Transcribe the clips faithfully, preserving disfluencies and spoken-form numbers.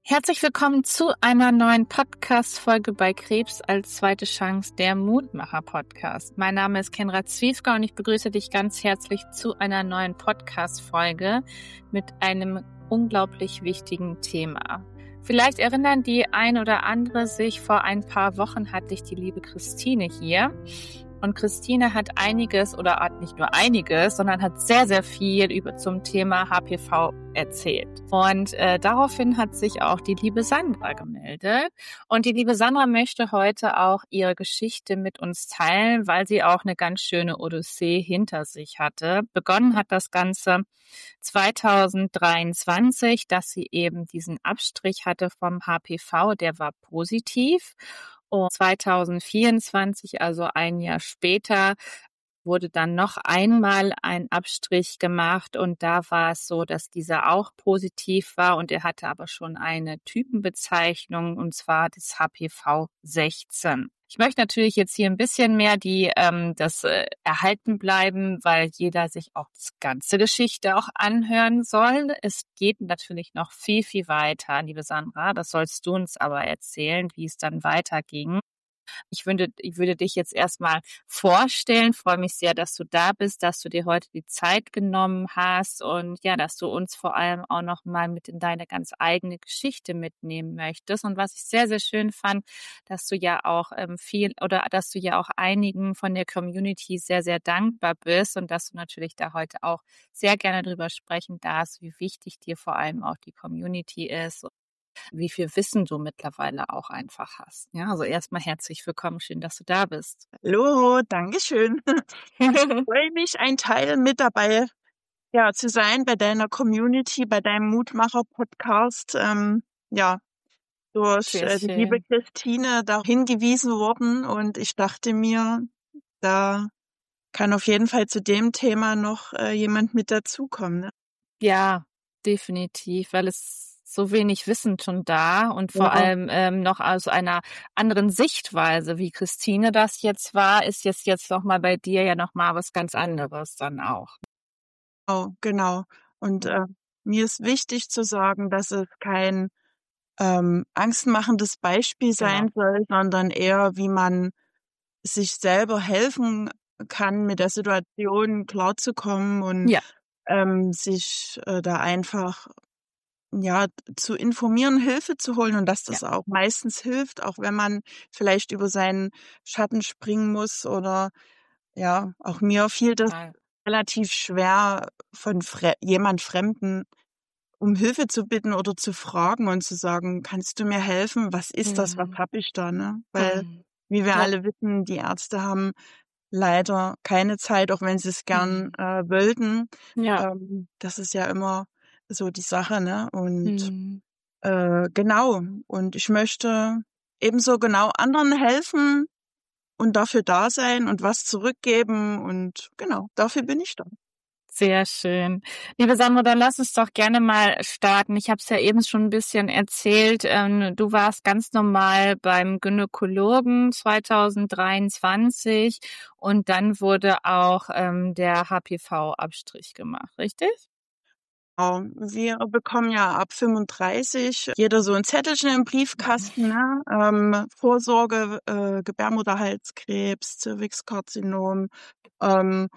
Herzlich willkommen zu einer neuen Podcast-Folge bei Krebs als zweite Chance, der Mutmacher-Podcast. Mein Name ist Kenra Zwiefka und ich begrüße dich ganz herzlich zu einer neuen Podcast-Folge mit einem unglaublich wichtigen Thema. Vielleicht erinnern die ein oder andere sich, vor ein paar Wochen hatte ich die liebe Christine hier. Und Christine hat einiges, oder hat nicht nur einiges, sondern hat sehr, sehr viel über zum Thema H P V erzählt. Und äh, daraufhin hat sich auch die liebe Sandra gemeldet. Und die liebe Sandra möchte heute auch ihre Geschichte mit uns teilen, weil sie auch eine ganz schöne Odyssee hinter sich hatte. Begonnen hat das Ganze zweitausenddreiundzwanzig, dass sie eben diesen Abstrich hatte vom H P V, der war positiv. Und zweitausendvierundzwanzig, also ein Jahr später, wurde dann noch einmal ein Abstrich gemacht und da war es so, dass dieser auch positiv war und er hatte aber schon eine Typenbezeichnung und zwar das H P V sechzehn. Ich möchte natürlich jetzt hier ein bisschen mehr die ähm, das äh, erhalten bleiben, weil jeder sich auch das ganze Geschichte auch anhören soll. Es geht natürlich noch viel, viel weiter, liebe Sandra. Das sollst du uns aber erzählen, wie es dann weiterging. Ich würde, ich würde dich jetzt erstmal vorstellen. Freue mich sehr, dass du da bist, dass du dir heute die Zeit genommen hast und ja, dass du uns vor allem auch noch mal mit in deine ganz eigene Geschichte mitnehmen möchtest. Und was ich sehr, sehr schön fand, dass du ja auch ähm, viel oder dass du ja auch einigen von der Community sehr, sehr dankbar bist und dass du natürlich da heute auch sehr gerne drüber sprechen darfst, wie wichtig dir vor allem auch die Community ist. Wie viel Wissen du mittlerweile auch einfach hast. Ja, also erstmal herzlich willkommen, schön, dass du da bist. Hallo, Dankeschön. Ich freue mich, ein Teil mit dabei ja, zu sein bei deiner Community, bei deinem Mutmacher-Podcast. Ähm, ja, durch Sehr äh, die liebe schön. Christine da hingewiesen worden und ich dachte mir, da kann auf jeden Fall zu dem Thema noch äh, jemand mit dazukommen. Ne? Ja, definitiv, weil es so wenig Wissen schon da und vor Ja. allem ähm, noch aus einer anderen Sichtweise, wie Christine das jetzt war, ist jetzt jetzt noch mal bei dir ja noch mal was ganz anderes dann auch. Oh, genau. Und äh, mir ist wichtig zu sagen, dass es kein ähm, angstmachendes Beispiel sein Genau. soll, sondern eher, wie man sich selber helfen kann, mit der Situation klarzukommen und Ja, ähm, sich äh, da einfach ja zu informieren, Hilfe zu holen und dass ja, das auch meistens hilft, auch wenn man vielleicht über seinen Schatten springen muss oder ja, auch mir fiel das total. relativ schwer, von Fre jemand Fremden um Hilfe zu bitten oder zu fragen und zu sagen: „Kannst du mir helfen? Was ist das? Was Mhm. habe ich da?", ne? Weil, Mhm. wie wir Ja. alle wissen, die Ärzte haben leider keine Zeit, auch wenn sie's gern, Mhm. äh, wollten. Ja. Ähm, das ist ja immer so die Sache, ne? Und, Mhm. äh, genau. Und ich möchte ebenso genau anderen helfen und dafür da sein und was zurückgeben und genau, dafür bin ich da. Sehr schön. Liebe Sandra, dann lass uns doch gerne mal starten. Ich habe es ja eben schon ein bisschen erzählt. Ähm, du warst ganz normal beim Gynäkologen zweitausenddreiundzwanzig und dann wurde auch ähm, der H P V-Abstrich gemacht, richtig? Genau. Wir bekommen ja ab fünfunddreißig jeder so ein Zettelchen im Briefkasten, ne? Ähm, Vorsorge, äh, Gebärmutterhalskrebs, Zervixkarzinom. Ähm,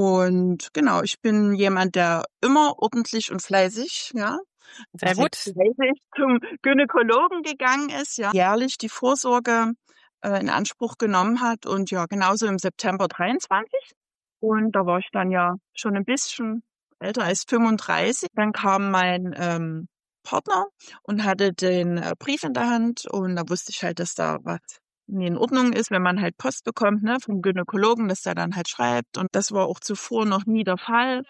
und genau, ich bin jemand, der immer ordentlich und fleißig, ja, Sehr was heißt gut. fleißig, zum Gynäkologen gegangen ist, ja, jährlich die Vorsorge äh, in Anspruch genommen hat und ja, genauso im September dreiundzwanzig. Und da war ich dann ja schon ein bisschen älter als fünfunddreißig. Dann kam mein ähm, Partner und hatte den äh, Brief in der Hand und da wusste ich halt, dass da was nie in Ordnung ist, wenn man halt Post bekommt, ne, vom Gynäkologen, dass der dann halt schreibt. Und das war auch zuvor noch nie der Fall.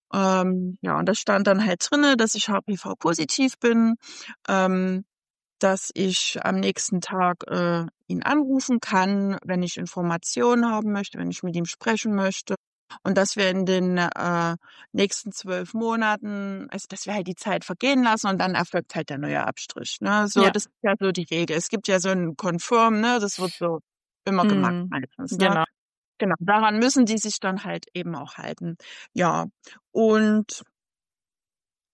Ähm, ja, und das stand dann halt drinne, dass ich H P V-positiv bin, ähm, dass ich am nächsten Tag äh, ihn anrufen kann, wenn ich Informationen haben möchte, wenn ich mit ihm sprechen möchte. Und dass wir in den äh, nächsten zwölf Monaten, also dass wir halt die Zeit vergehen lassen und dann erfolgt halt der neue Abstrich. Ne? So, Ja. das ist ja so die Regel. Es gibt ja so ein Confirm, ne? Das wird so immer gemacht Mhm. meistens. Ne? Genau. Genau, daran müssen die sich dann halt eben auch halten. Ja, und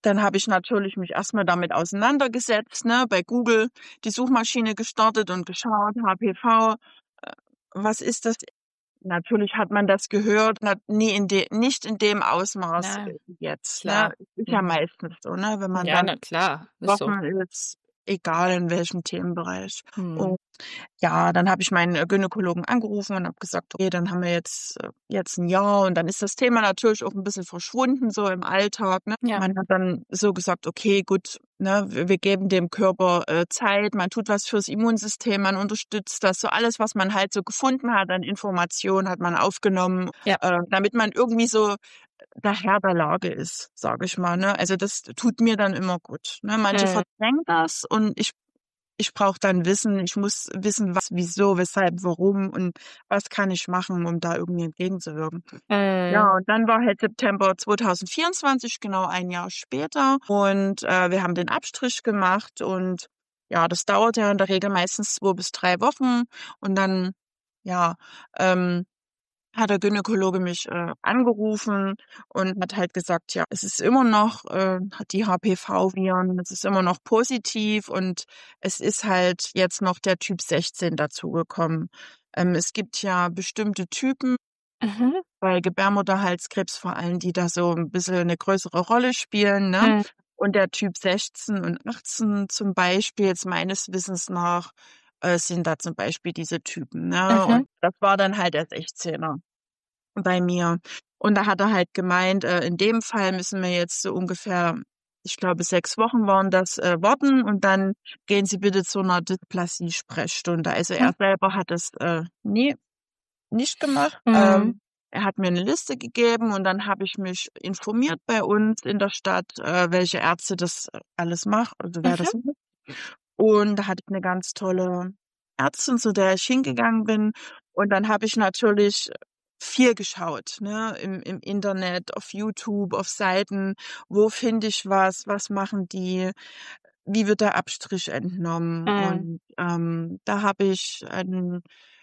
dann habe ich natürlich mich erstmal damit auseinandergesetzt, ne, bei Google die Suchmaschine gestartet und geschaut, H P V, äh, was ist das? Natürlich hat man das gehört, na, nie in de, nicht in dem Ausmaß Na, äh, jetzt, ne? klar. Ist ja Mhm. meistens so, ne? Wenn man Ja, dann na klar, ist so. betroffen ist, egal in welchem Themenbereich. Mhm. Und ja, dann habe ich meinen äh, Gynäkologen angerufen und habe gesagt, okay, dann haben wir jetzt äh, jetzt ein Jahr und dann ist das Thema natürlich auch ein bisschen verschwunden so im Alltag, ne? Ja. Man hat dann so gesagt, okay, gut, ne, wir, wir geben dem Körper äh, Zeit, man tut was fürs Immunsystem, man unterstützt das, so alles, was man halt so gefunden hat an Informationen, hat man aufgenommen, Ja. äh, damit man irgendwie so der Herr der Lage ist, sage ich mal, ne? Also das tut mir dann immer gut, ne? Manche Mhm. verdrängen das und ich ich brauche dann Wissen, ich muss wissen, was, wieso, weshalb, warum und was kann ich machen, um da irgendwie entgegenzuwirken. Ja, Mhm. und dann war halt September zwanzig vierundzwanzig, genau ein Jahr später. Und äh, wir haben den Abstrich gemacht und ja, das dauert ja in der Regel meistens zwei bis drei Wochen. Und dann, ja, ähm, hat der Gynäkologe mich äh, angerufen und hat halt gesagt, ja, es ist immer noch, äh, hat die H P V-Viren, es ist immer noch positiv und es ist halt jetzt noch der Typ sechzehn dazugekommen. Ähm, es gibt ja bestimmte Typen Mhm. bei Gebärmutterhalskrebs vor allem, die da so ein bisschen eine größere Rolle spielen, ne? Mhm. Und der Typ sechzehn und achtzehn zum Beispiel, jetzt meines Wissens nach, äh, sind da zum Beispiel diese Typen, ne? Mhm. Und das war dann halt der sechzehner bei mir. Und da hat er halt gemeint, äh, in dem Fall müssen wir jetzt so ungefähr, ich glaube, sechs Wochen waren das, äh, warten und dann gehen Sie bitte zu einer Dysplasie-Sprechstunde. Also er selber hat das äh, nie nicht gemacht. Mhm. Ähm, er hat mir eine Liste gegeben und dann habe ich mich informiert bei uns in der Stadt, äh, welche Ärzte das äh, alles macht, also wer Mhm. das macht. Und da hatte ich eine ganz tolle Ärztin, zu der ich hingegangen bin. Und dann habe ich natürlich viel geschaut, ne, im, im Internet, auf YouTube, auf Seiten. Wo finde ich was? Was machen die? Wie wird der Abstrich entnommen? Mhm. Und ähm, da habe ich ein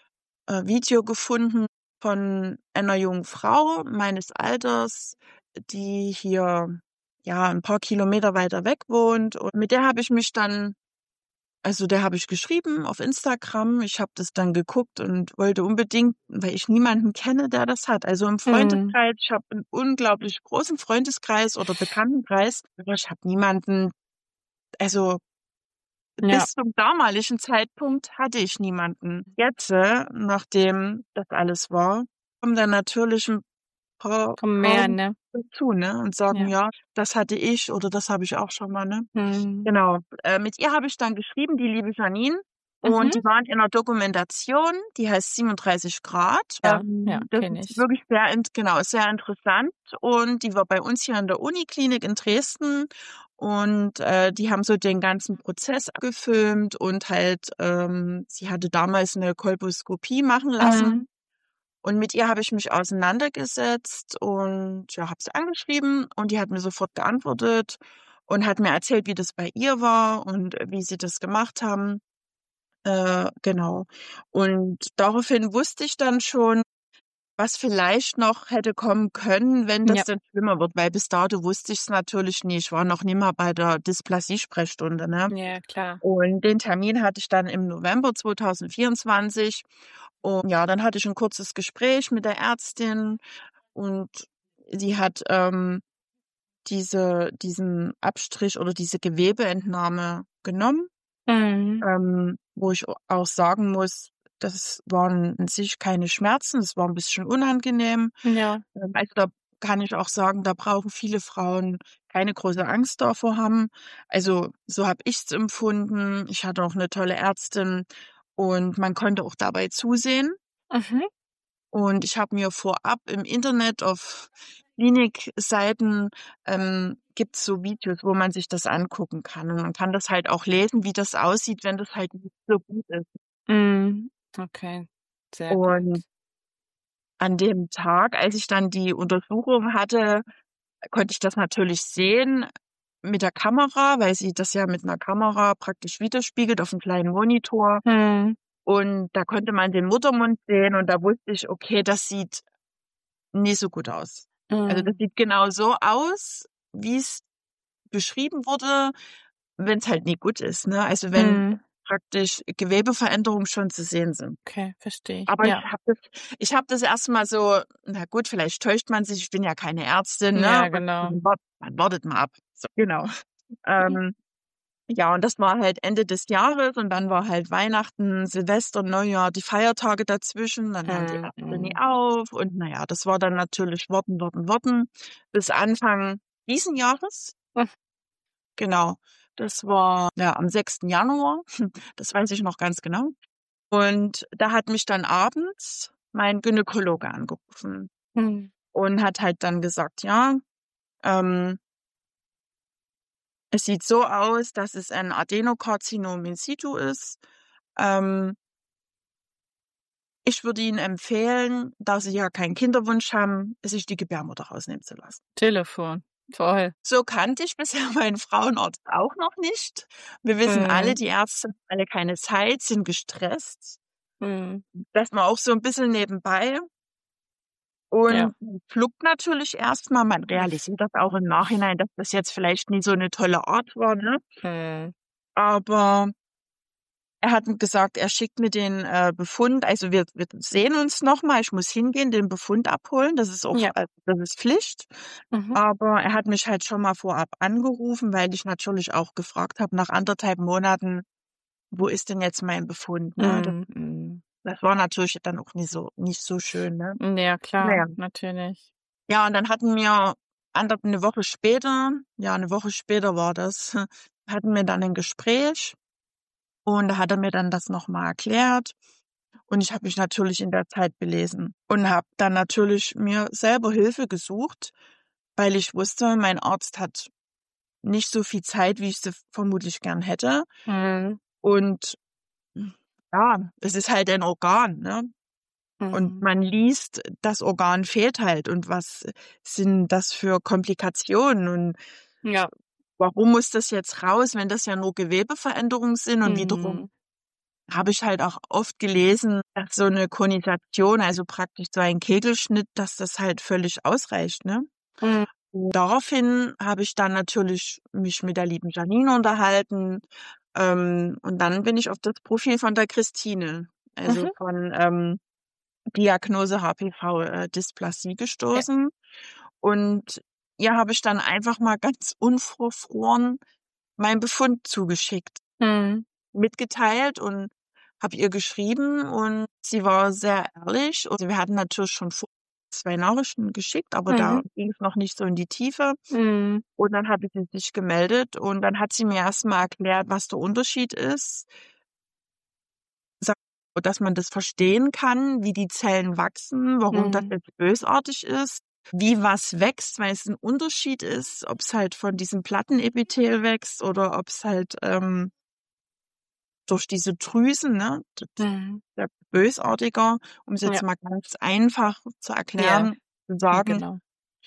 äh, Video gefunden von einer jungen Frau meines Alters, die hier ja ein paar Kilometer weiter weg wohnt. Und mit der habe ich mich dann also, der habe ich geschrieben auf Instagram. Ich habe das dann geguckt und wollte unbedingt, weil ich niemanden kenne, der das hat. Also im Mhm. Freundeskreis, ich habe einen unglaublich großen Freundeskreis oder Bekanntenkreis, aber ich habe niemanden, also Ja, bis zum damaligen Zeitpunkt hatte ich niemanden. Jetzt, äh, nachdem das alles war, kommen dann natürlich ein paar kommen mehr, Frauen ne? dazu, ne, und sagen: Ja. „Ja, das hatte ich oder das habe ich auch schon mal“, ne? Mhm. Genau. Äh, mit ihr habe ich dann geschrieben, die liebe Janine. Mhm. Und die waren in 'ner Dokumentation, die heißt siebenunddreißig Grad. Ja, ja, Ähm, das kenne ist ich. wirklich sehr int genau, sehr interessant. Und die war bei uns hier an der Uniklinik in Dresden. Und, äh, die haben so den ganzen Prozess gefilmt und halt, ähm sie hatte damals 'ne Kolposkopie machen lassen. Mhm. Und mit ihr habe ich mich auseinandergesetzt und ja, habe sie angeschrieben und die hat mir sofort geantwortet und hat mir erzählt, wie das bei ihr war und wie sie das gemacht haben. Äh, genau. Und daraufhin wusste ich dann schon, was vielleicht noch hätte kommen können, wenn das Ja. dann schlimmer wird, weil bis dato wusste ich's natürlich nie. Ich war noch nie mal bei der Dysplasie-Sprechstunde, ne? Ja, klar. Und den Termin hatte ich dann im November zwanzig vierundzwanzig. Und ja, dann hatte ich ein kurzes Gespräch mit der Ärztin und sie hat, ähm, diese diesen Abstrich oder diese Gewebeentnahme genommen, Mhm. ähm, wo ich auch sagen muss, das waren an sich keine Schmerzen, es war ein bisschen unangenehm. Ja. Ähm, also, da kann ich auch sagen, da brauchen viele Frauen keine große Angst davor haben. Also, so habe ich's empfunden. Ich hatte auch eine tolle Ärztin und man konnte auch dabei zusehen. Mhm. Und ich habe mir vorab im Internet auf Klinikseiten, ähm, gibt's so Videos, wo man sich das angucken kann. Und man kann das halt auch lesen, wie das aussieht, wenn das halt nicht so gut ist. Mhm. Okay, sehr Und gut. an dem Tag, als ich dann die Untersuchung hatte, konnte ich das natürlich sehen mit der Kamera, weil sie das ja mit 'ner Kamera praktisch widerspiegelt auf'm kleinen Monitor. Mhm. Und da konnte man den Muttermund sehen und da wusste ich: „Okay, das sieht nicht so gut aus.“ Also, das Mhm. sieht genau so aus, wie's beschrieben wurde, wenn es halt nie gut ist, ne? Also wenn Mhm. praktisch Gewebeveränderungen schon zu sehen sind. Okay, verstehe ich. Aber ich Ja. habe das ich habe das erst mal so na gut, vielleicht täuscht man sich, ich bin ja keine Ärztin, ne? Ja, Aber genau. man wart man wartet mal ab. So, genau. Ähm, ja, und das war halt Ende des Jahres und dann war halt Weihnachten, Silvester, Neujahr, die Feiertage dazwischen, dann haben die Mhm, Ärzte nie mhm. auf und na ja, das war dann natürlich warten, warten, warten bis Anfang diesen Jahres. Hm. Genau. Das war, ja, am sechsten Januar. Das weiß ich noch ganz genau. Und da hat mich dann abends mein Gynäkologe angerufen Mhm. und hat halt dann gesagt, ja, ähm es sieht so aus, dass es ein Adenokarzinom in situ ist. Ähm ich würde Ihnen empfehlen, da Sie ja keinen Kinderwunsch haben, sich die Gebärmutter rausnehmen zu lassen. Telefon. Toll. So kannte ich bisher meinen Frauenarzt auch noch nicht. Wir wissen alle, Mhm. die Ärzte haben alle keine Zeit, sind gestresst. Mhm. Das mal auch so 'n bisschen nebenbei. Ja. Und schluckt natürlich erst mal. Man realisiert das auch im Nachhinein, dass das jetzt vielleicht nie so 'ne tolle Art war, ne? Mhm. Aber er hat gesagt, er schickt mir den, äh, Befund also wir wir sehen uns noch mal. Ich muss hingehen, den Befund abholen. Das ist auch Ja. äh, das ist Pflicht. Mhm. Aber er hat mich halt schon mal vorab angerufen, weil ich natürlich auch gefragt habe nach anderthalb Monaten: „Wo ist denn jetzt mein Befund“, ne? Das Mhm, mhm. das war natürlich dann auch nie so nicht so schön, ne? Hm, ja Na klar, ja. natürlich. Ja, und dann hatten wir ander 'ne Woche später ja, 'ne Woche später war das, hatten wir dann 'n Gespräch und da hat er mir dann das noch mal erklärt. Und ich habe mich natürlich in der Zeit belesen und habe dann natürlich mir selber Hilfe gesucht, weil ich wusste, mein Arzt hat nicht so viel Zeit, wie ich sie vermutlich gern hätte. Mhm. Und, hm, ja, es ist halt ein Organ, ne? Und Mhm. man liest, das Organ fehlt halt und was sind das für Komplikationen und Ja. warum muss das jetzt raus, wenn das ja nur Gewebeveränderungen sind? Und wiederum Mhm. habe ich halt auch oft gelesen, dass so 'ne Konisation, also praktisch so ein Kegelschnitt, dass das halt völlig ausreicht, ne? Mhm. Daraufhin habe ich dann natürlich mich mit der lieben Janine unterhalten, ähm, und dann bin ich auf das Profil von der Christine, also Mhm. von, ähm, Diagnose HPV äh, Dysplasie Ja. gestoßen. Und ihr habe ich dann einfach mal ganz unverfroren meinen Befund zugeschickt Mhm. mitgeteilt und habe ihr geschrieben und sie war sehr ehrlich. Und wir hatten natürlich schon vor zwei Nachrichten geschickt, aber da Mhm. ging's noch nicht so in die Tiefe. Mhm. Und dann hatte sie sich gemeldet und dann hat sie mir erst mal erklärt, was der Unterschied ist sa dass man das verstehen kann, wie die Zellen wachsen, warum das Mhm. jetzt bösartig ist, wie was wächst, weil es 'n Unterschied ist, ob's halt von diesem Plattenepithel wächst oder ob's halt, ähm durch diese Drüsen, ne? D d Mhm. ja, bösartiger, um's jetzt Ja. mal ganz einfach zu Ja, erklären, zu sagen. genau.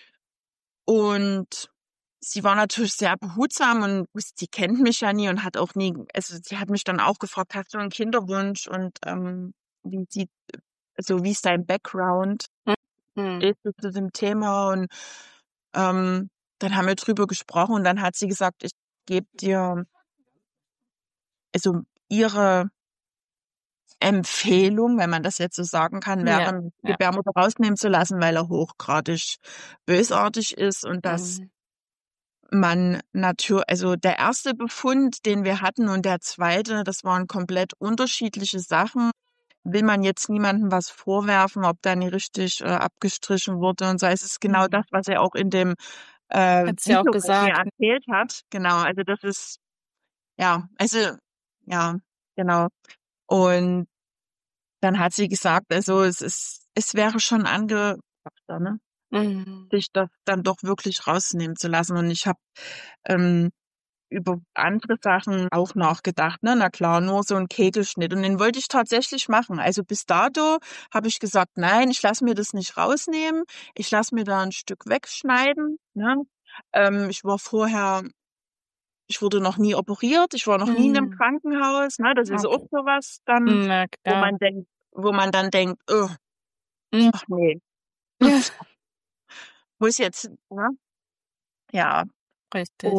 Und sie war natürlich sehr behutsam und wusste sie kennt mich ja nie und hat auch nie also, sie hat mich dann auch gefragt: „Hast du 'n Kinderwunsch und, ähm, wie sieht also, wie ist dein Background?“ Hm, mhm. Stehst du zu dem Thema? Und, ähm, dann haben wir drüber gesprochen und dann hat sie gesagt: „Ich gebe dir“ also, ihre Empfehlung, wenn man das jetzt so sagen kann, Ja, wäre, ja. Gebärmutter rausnehmen zu lassen, weil er hochgradig bösartig ist und dass Mhm. man natür also, der erste Befund, den wir hatten und der zweite, das waren komplett unterschiedliche Sachen. Will man jetzt niemandem was vorwerfen, ob da nie richtig, äh, abgestrichen wurde und so. Es ist genau das, Mhm. was er auch in dem, äh, Hat sie auch Video bei mir gesagt. erzählt hat. Genau, also, das ist ja, also ja, genau. Und dann hat sie gesagt, also, es ist es wäre schon angebrachter, ne, Mhm. sich das dann doch wirklich rausnehmen zu lassen. Und ich habe, ähm, über andere Sachen auch nachgedacht, ne? Na klar, nur so 'n Kegelschnitt und den wollte ich tatsächlich machen. Also, bis dato habe ich gesagt: „Nein, ich lasse mir das nicht rausnehmen. Ich lasse mir da 'n Stück wegschneiden“, ne? Ähm, ich war vorher ich wurde noch nie operiert. Ich war noch nie in 'nem Mhm. Krankenhaus, ne? Das ist auch Okay. so was dann, Na wo klar. man denkt wo man dann denkt: Hm. „Ach ne.“ Ja. Muss jetzt, ne? Ja. Richtig. Und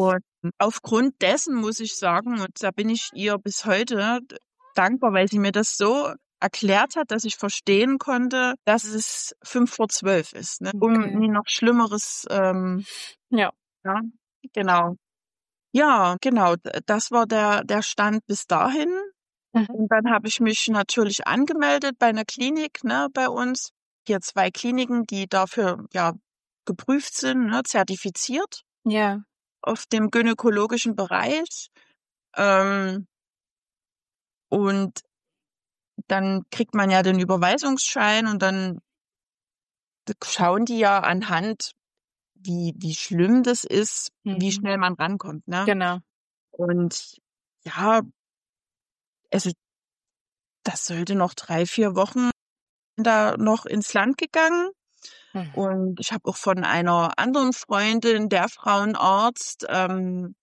aufgrund dessen muss ich sagen, und da bin ich ihr bis heute dankbar, weil sie mir das so erklärt hat, dass ich verstehen konnte, dass es fünf vor zwölf ist, ne? Um Okay. nie noch Schlimmeres, ähm, Ja. ja, genau. Ja, genau, d- das war der, der Stand bis dahin. Mhm. Und dann habe ich mich natürlich angemeldet bei einer Klinik, ne, bei uns. Hier zwei Kliniken, die dafür, ja, geprüft sind, ne, zertifiziert Ja. auf dem gynäkologischen Bereich. Ähm, und dann kriegt man ja den Überweisungsschein und dann schauen die ja anhand, wie, wie schlimm das ist, wie Mhm. schnell man rankommt, ne? Genau. Und ja, also das sollte noch drei, vier Wochen da noch ins Land gegangen. Mhm. Und ich habe auch von einer anderen Freundin, der Frauenarzt, ähm,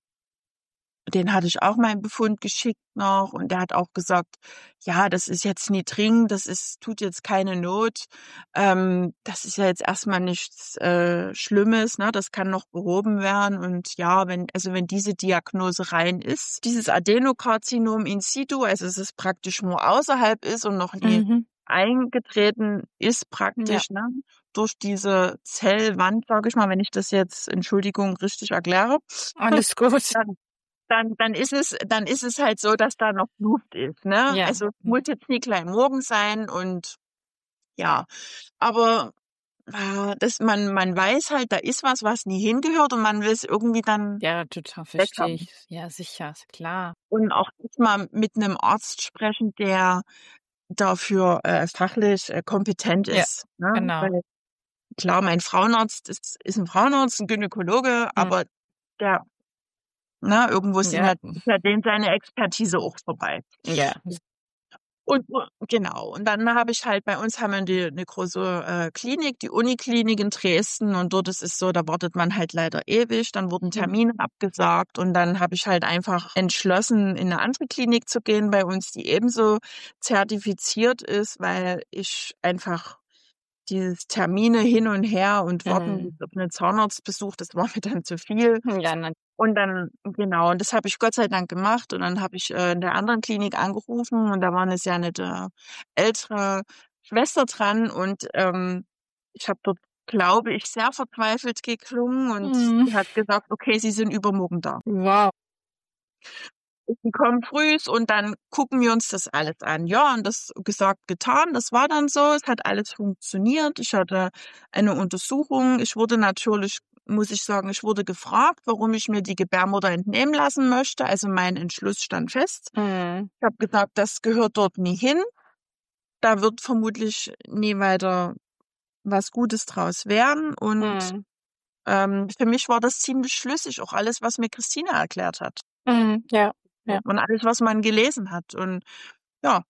den hatte ich auch meinen Befund geschickt noch und der hat auch gesagt, ja, das ist jetzt nie dringend, das ist, tut jetzt keine Not. Ähm, das ist ja jetzt erstmal nichts äh, Schlimmes, ne? Das kann noch behoben werden. Und ja, wenn, also wenn diese Diagnose rein ist, dieses Adenokarzinom in situ, also dass es praktisch nur außerhalb ist und noch nie Mhm. eingetreten ist, Ja. praktisch, ne? Durch diese Zellwand, sage ich mal, wenn ich das jetzt, Entschuldigung, richtig erkläre. Alles gut. Dann dann, dann ist es, dann ist es halt so, dass da noch Luft ist, ne? Ja. Also, es muss jetzt nie gleich morgen sein und ja, aber, äh, das man man weiß halt, da ist was, was nie hingehört und man will es irgendwie dann Ja, total verstehe weghaben. ich. Ja, sicher, ist klar. Und auch nicht mal mit einem Arzt sprechen, der dafür, äh, fachlich, äh, kompetent Ja, ist, ne? genau. Weil klar, mein Frauenarzt ist ist 'n Frauenarzt, 'n Gynäkologe, Mhm. aber der, ne, irgendwo sind Ja. ja ist ja dem seine Expertise auch vorbei. Ja. Und u genau. Und dann habe ich halt bei uns haben wir die 'ne große, äh, Klinik, die Uniklinik in Dresden und dort ist es so, da wartet man halt leider ewig. Dann wurden Mhm. Termine abgesagt und dann habe ich halt einfach entschlossen, in 'ne andere Klinik zu gehen bei uns, die ebenso zertifiziert ist, weil ich einfach dieses Termine hin und her und warten Mhm. bis auf 'nen Zahnarztbesuch, das war mir dann zu viel. Ja, na Und dann genau, und das habe ich Gott sei Dank gemacht. Und dann habe ich, äh, in der anderen Klinik angerufen und da war 'ne sehr nette ältere Schwester dran und, ähm, ich habe dort, glaube ich, sehr verzweifelt geklungen und Mhm. die hat gesagt: „Okay, Sie sind übermorgen da. Wow. Sie kommen frühs und dann gucken wir uns das alles an." Ja, und das gesagt, getan. Das war dann so. Es hat alles funktioniert. Ich hatte eine Untersuchung. Ich wurde natürlich, muss ich sagen, ich wurde gefragt, warum ich mir die Gebärmutter entnehmen lassen möchte. Also mein Entschluss stand fest. Mhm. Ich habe gesagt, das gehört dort nie hin. Da wird vermutlich nie weiter was Gutes draus werden. Und Mhm. ähm, für mich war das ziemlich schlüssig, auch alles, was mir Christine erklärt hat. Mhm. Ja. Ja. Und alles, was man gelesen hat. Und ja,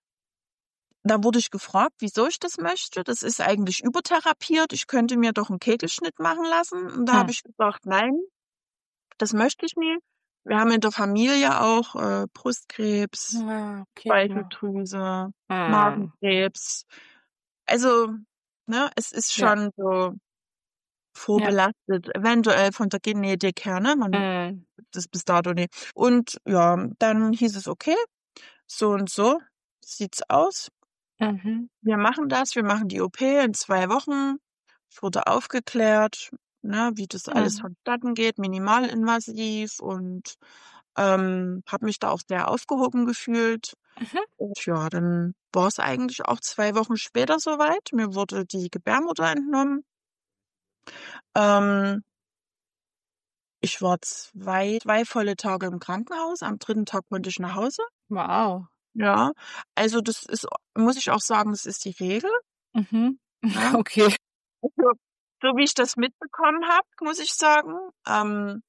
da wurde ich gefragt, wieso ich das möchte. Das ist eigentlich übertherapiert. Ich könnte mir doch 'n Kegelschnitt machen lassen. Und da habe Mhm. ich gesagt: „Nein, das möchte ich nie." Wir haben in der Familie auch, äh, Brustkrebs, Ah, okay. Ja. Speicheldrüse, Mhm. Magenkrebs. Also, ne, es ist Ja. schon so Ja. vorbelastet, eventuell von der Genetik her, ne? Man Mhm. das bis dato nicht. Und ja, dann hieß es: „Okay, so und so sieht's aus. Mhm. Wir machen das, wir machen die O P in zwei Wochen." Ich wurde aufgeklärt, ne, wie das alles Mhm. vonstatten geht, minimalinvasiv und, ähm, habe mich da auch sehr aufgehoben gefühlt. Mhm. Und ja, dann war's eigentlich auch zwei Wochen später so weit. Mir wurde die Gebärmutter entnommen. Ähm, ich war zwei zwei volle Tage im Krankenhaus. Am dritten Tag konnte ich nach Hause. Wow. Ja, also das ist, muss ich auch sagen, das ist die Regel, Mhm. ne? Okay. Also, so wie ich das mitbekommen habe, muss ich sagen. Ähm,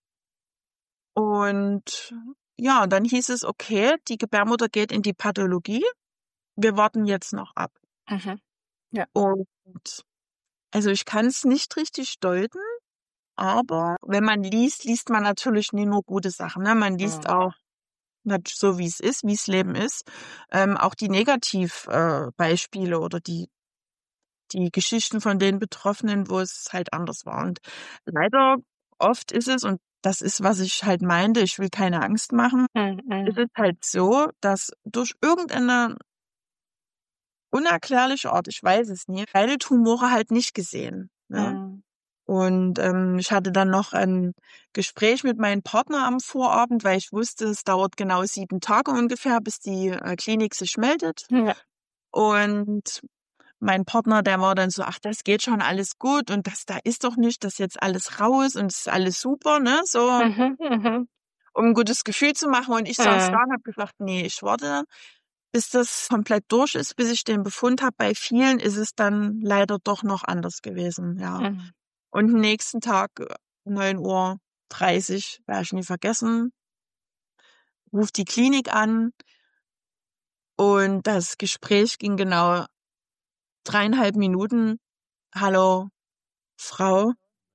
und ja, dann hieß es: „Okay, die Gebärmutter geht in die Pathologie. Wir warten jetzt noch ab." Mhm. Ja. Und also, ich kann's nicht richtig deuten, aber wenn man liest, liest man natürlich nie nur gute Sachen, ne? Man liest Mhm. auch nat so wie's ist, wie's Leben ist, ähm, auch die Negativ äh, Beispiele oder die die Geschichten von den Betroffenen, wo es halt anders war. Und leider oft ist es, und das ist, was ich halt meinte, ich will keine Angst machen. Mhm. Es ist halt so, dass durch irgendeine unerklärliche Art, ich weiß es nie, beide Tumore halt nicht gesehen. Ne? Mhm. Und ähm, ich hatte dann noch ein Gespräch mit meinem Partner am Vorabend, weil ich wusste, es dauert genau sieben Tage ungefähr, bis die äh, Klinik sich meldet. Ja. Und mein Partner, der war dann so, ach, das geht schon alles gut und das da ist doch nicht, das ist jetzt alles raus und es ist alles super, ne? So, Mhm. Mhm. um ein gutes Gefühl zu machen. Und ich saß Mhm. da und habe gesagt, nee, ich warte, bis das komplett durch ist, bis ich den Befund habe. Bei vielen ist es dann leider doch noch anders gewesen, ja. Mhm. Und am nächsten Tag, äh, neun Uhr dreißig, werde ich nie vergessen, ruft die Klinik an und das Gespräch ging genau dreieinhalb Minuten. Hallo, Frau,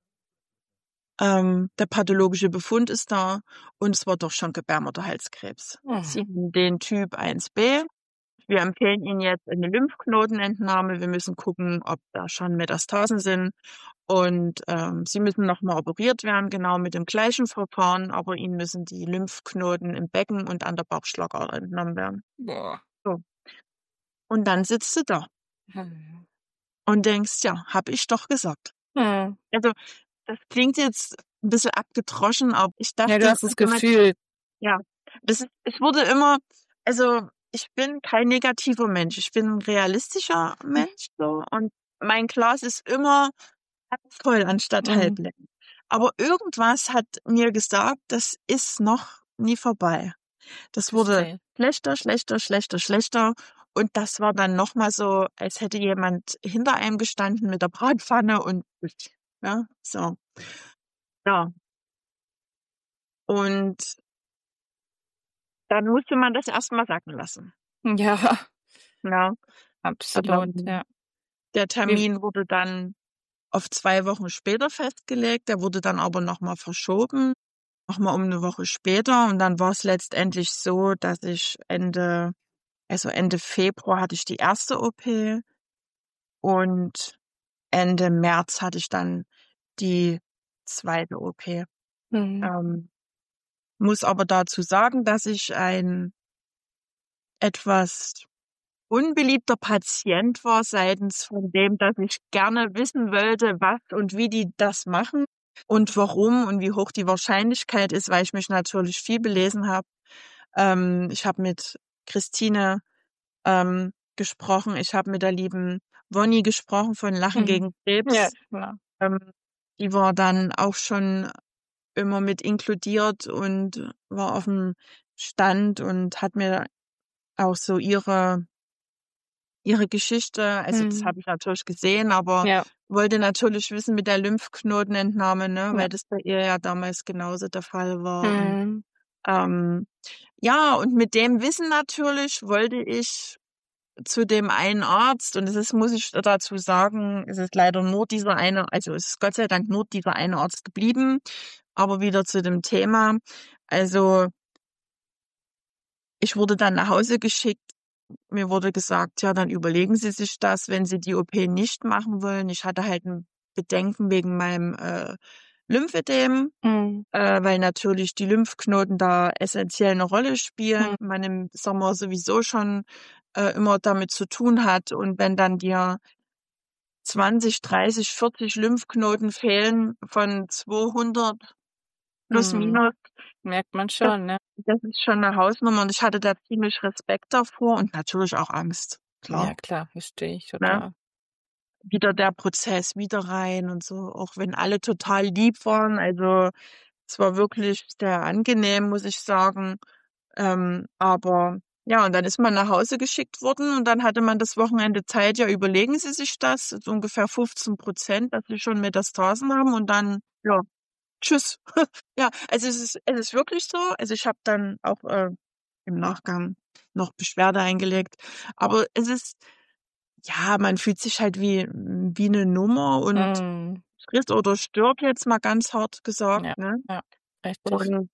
ähm, der pathologische Befund ist da und es war doch schon Gebärmutterhalskrebs. Sie Mhm. haben den Typ eins b. Wir empfehlen Ihnen jetzt eine Lymphknotenentnahme. Wir müssen gucken, ob da schon Metastasen sind. Und ähm, Sie müssen nochmal operiert werden, genau mit dem gleichen Verfahren, aber Ihnen müssen die Lymphknoten im Becken und an der Bauchschlagader entnommen werden. Boah. So. Und dann sitzt du da Mhm. und denkst, ja, hab ich doch gesagt. Mhm. Also das klingt jetzt ein bisschen abgedroschen, aber ich Ja, du dachte, hast das immer, Gefühl. ja, das ist, ich wurde immer, also ich bin kein negativer Mensch, ich bin ein realistischer Mensch so und mein Glas ist immer halb voll anstatt halb Mhm. leer. Aber irgendwas hat mir gesagt, das ist noch nie vorbei. Das wurde Verstehe. schlechter, schlechter, schlechter, schlechter. Und das war dann nochmal so, als hätte jemand hinter einem gestanden mit der Bratpfanne und ja, so. Ja. Und dann musste man das erstmal sacken lassen. Ja, Ja. absolut, Ähm, ja. der Wie Termin wurde dann auf zwei Wochen später festgelegt. Der wurde dann aber nochmal verschoben, nochmal um eine Woche später. Und dann war es letztendlich so, dass ich Ende, also Ende Februar hatte ich die erste O P und Ende März hatte ich dann die zweite O P. Mhm. Ähm, muss aber dazu sagen, dass ich ein etwas unbeliebter Patient war seitens von dem, dass ich gerne wissen wollte, was und wie die das machen und warum und wie hoch die Wahrscheinlichkeit ist, weil ich mich natürlich viel belesen habe. Ähm, ich habe mit Christine ähm, gesprochen, ich habe mit der lieben Wonny gesprochen von Lachen Mhm. gegen Ja, Krebs. klar. Ähm, die war dann auch schon immer mit inkludiert und war auf dem Stand und hat mir auch so ihre ihre Geschichte, also das Mhm. habe ich natürlich gesehen, aber Ja, wollte natürlich wissen mit der Lymphknotenentnahme, ne, ja. weil das bei ihr ja damals genauso der Fall war. Und Mhm. ähm, ja, und mit dem Wissen natürlich wollte ich zu dem einen Arzt, und es ist, muss ich dazu sagen, es ist leider nur dieser eine, also es ist Gott sei Dank nur dieser eine Arzt geblieben, aber wieder zu dem Thema. Also ich wurde dann nach Hause geschickt. Mir wurde gesagt, ja, dann überlegen Sie sich das, wenn Sie die O P nicht machen wollen. Ich hatte halt ein Bedenken wegen meinem äh, Lymphödem, Mhm. äh, weil natürlich die Lymphknoten da essentiell eine Rolle spielen. Mhm. Man im Sommer sowieso schon äh, immer damit zu tun hat. Und wenn dann dir zwanzig, dreißig, vierzig Lymphknoten fehlen von zweihundert plus Mhm. minus, Merkt man das, schon, ne? das ist schon eine Hausnummer. Und ich hatte da ziemlich Respekt davor und natürlich auch Angst. Ja, Klar, klar, verstehe ich ne? total. Wieder der Prozess wieder rein und so, auch wenn alle total lieb waren. Also es war wirklich sehr angenehm, muss ich sagen. Ähm, aber ja, und dann ist man nach Hause geschickt worden und dann hatte man das Wochenende Zeit. Ja, überlegen Sie sich das, das ist ungefähr fünfzehn Prozent, dass Sie schon Metastasen haben und dann, ja, tschüss. Ja, also es ist, es ist wirklich so. Also ich habe dann auch äh, im Nachgang noch Beschwerde eingelegt. Aber es ist, ja, man fühlt sich halt wie, wie eine Nummer und Mhm. friss oder stirb jetzt mal ganz hart gesagt, Ja, ne? ja, richtig. Und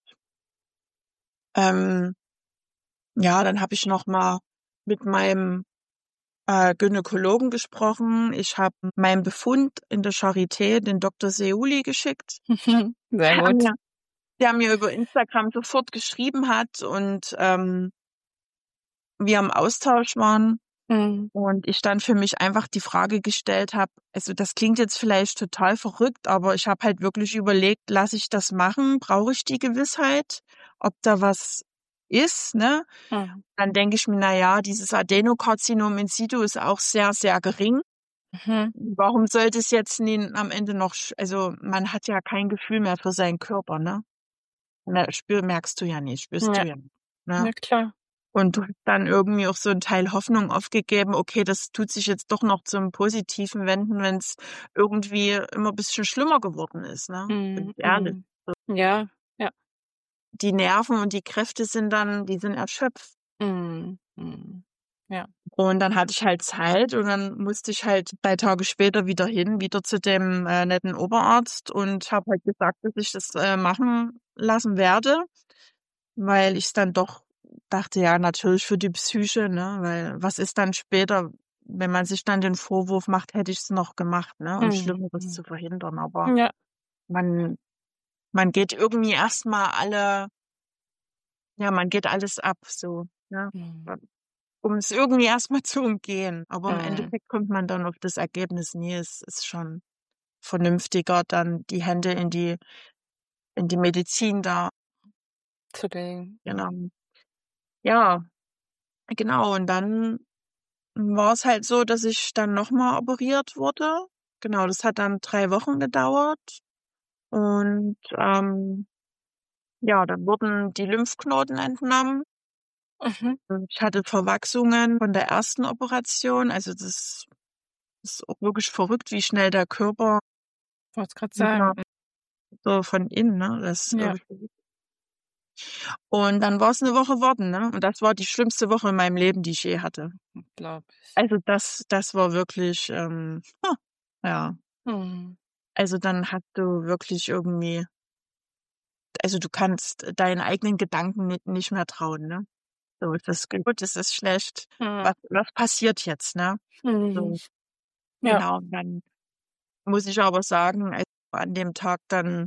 ähm, ja, dann habe ich noch mal mit meinem äh, Gynäkologen gesprochen. Ich habe meinen Befund in der Charité den Doktor Seuli geschickt. Sehr Der gut. mir, der mir über Instagram sofort geschrieben hat und ähm, wir im Austausch waren. Mhm. Und ich dann für mich einfach die Frage gestellt habe, also das klingt jetzt vielleicht total verrückt, aber ich habe halt wirklich überlegt, lasse ich das machen? Brauche ich die Gewissheit, ob da was ist, ne? Mhm. Dann denke ich mir, na ja, dieses Adenokarzinom in situ ist auch sehr, sehr gering. Mhm. Warum sollte es jetzt nie am Ende noch, sch- also man hat ja kein Gefühl mehr für seinen Körper, ne? Na, spür, merkst du ja nicht, spürst du Ja, ja nicht, ne? ja klar. Und du hast dann irgendwie auch so einen Teil Hoffnung aufgegeben, okay, das tut sich jetzt doch noch zum Positiven wenden, wenn es irgendwie immer ein bisschen schlimmer geworden ist, ne? Bin Mhm. ich ehrlich. Mhm. Ja, ja. Die Nerven und die Kräfte sind dann, die sind erschöpft. Mhm. Mhm. Ja. Und dann hatte ich halt Zeit und dann musste ich halt drei Tage später wieder hin, wieder zu dem äh, netten Oberarzt und habe halt gesagt, dass ich das äh, machen lassen werde, weil ich dann doch dachte, ja, natürlich für die Psyche, ne, weil was ist dann später, wenn man sich dann den Vorwurf macht, hätte ich es noch gemacht, ne, um Mhm. Schlimmeres Mhm. zu verhindern. Aber Ja. man, man geht irgendwie erstmal alle, ja, man geht alles ab, so, ne, Mhm. um es irgendwie erstmal zu umgehen. Aber im Mhm. Endeffekt kommt man dann auf das Ergebnis, nee, es ist schon vernünftiger, dann die Hände in die, in die Medizin da, Zu legen. genau. Ja, genau. Und dann war es halt so, dass ich dann nochmal operiert wurde. Genau, das hat dann drei Wochen gedauert. Und ähm, ja, dann wurden die Lymphknoten entnommen. Mhm. Und ich hatte Verwachsungen von der ersten Operation. Also das ist auch wirklich verrückt, wie schnell der Körper Wollte es grad wieder sagen. so von innen, ne? Das ist Ja, wirklich verrückt. Und dann war es eine Woche worden, ne? Und das war die schlimmste Woche in meinem Leben, die ich je hatte. unglaublich. Also das, das war wirklich, ähm, ha, ja. Mhm. Also dann hast du wirklich irgendwie, also du kannst deinen eigenen Gedanken ni- nicht mehr trauen, ne? So, ist das gut, ist das schlecht? Mhm. Was, was passiert jetzt, ne? Mhm. So, Ja. genau. Und dann muss ich aber sagen, also an dem Tag dann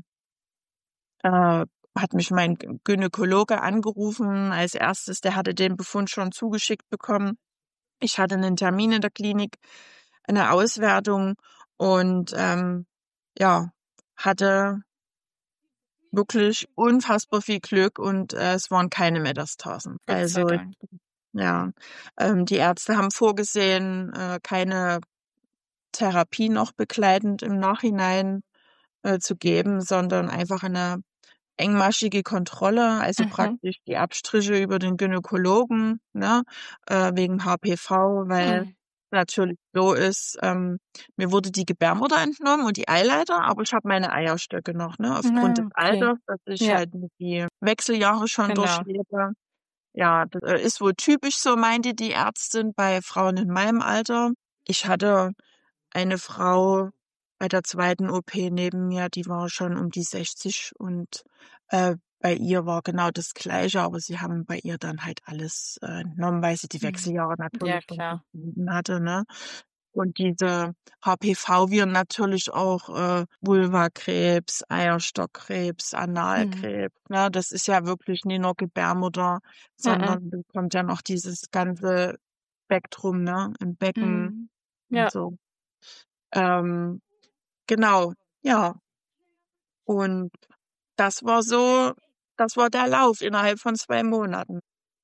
äh, hat mich mein Gynäkologe angerufen als erstes. Der hatte den Befund schon zugeschickt bekommen. Ich hatte einen Termin in der Klinik, eine Auswertung und ähm, ja, hatte wirklich unfassbar viel Glück und äh, es waren keine Metastasen. Gott sei Also Dank. ja, ähm, die Ärzte haben vorgesehen, äh, keine Therapie noch begleitend im Nachhinein äh, zu geben, sondern einfach eine engmaschige Kontrolle, also Mhm. praktisch die Abstriche über den Gynäkologen, ne, äh, wegen H P V, weil Mhm. natürlich so ist, ähm, mir wurde die Gebärmutter entnommen und die Eileiter, aber ich habe meine Eierstöcke noch, ne, aufgrund des Ah, okay. Alters, dass ich Ja, halt die Wechseljahre schon genau. durchlebe. Ja, das äh, ist wohl typisch, so meinte die Ärztin, bei Frauen in meinem Alter. Ich hatte eine Frau bei der zweiten O P neben mir, die war schon um die sechzig und äh, bei ihr war genau das Gleiche, aber sie haben bei ihr dann halt alles äh, entnommen, weil sie die Mhm. Wechseljahre Ja, natürlich schon klar. verschieden hatte, ne? Und diese H P V-Viren natürlich auch äh, Vulvakrebs, Eierstockkrebs, Mhm. Analkrebs, ne? Das ist ja wirklich nicht nur Gebärmutter, Mhm. sondern bekommt ja noch dieses ganze Spektrum, ne? Im Becken Mhm. und Ja. so. Ähm, genau, ja. Und das war so, das war der Lauf innerhalb von zwei Monaten.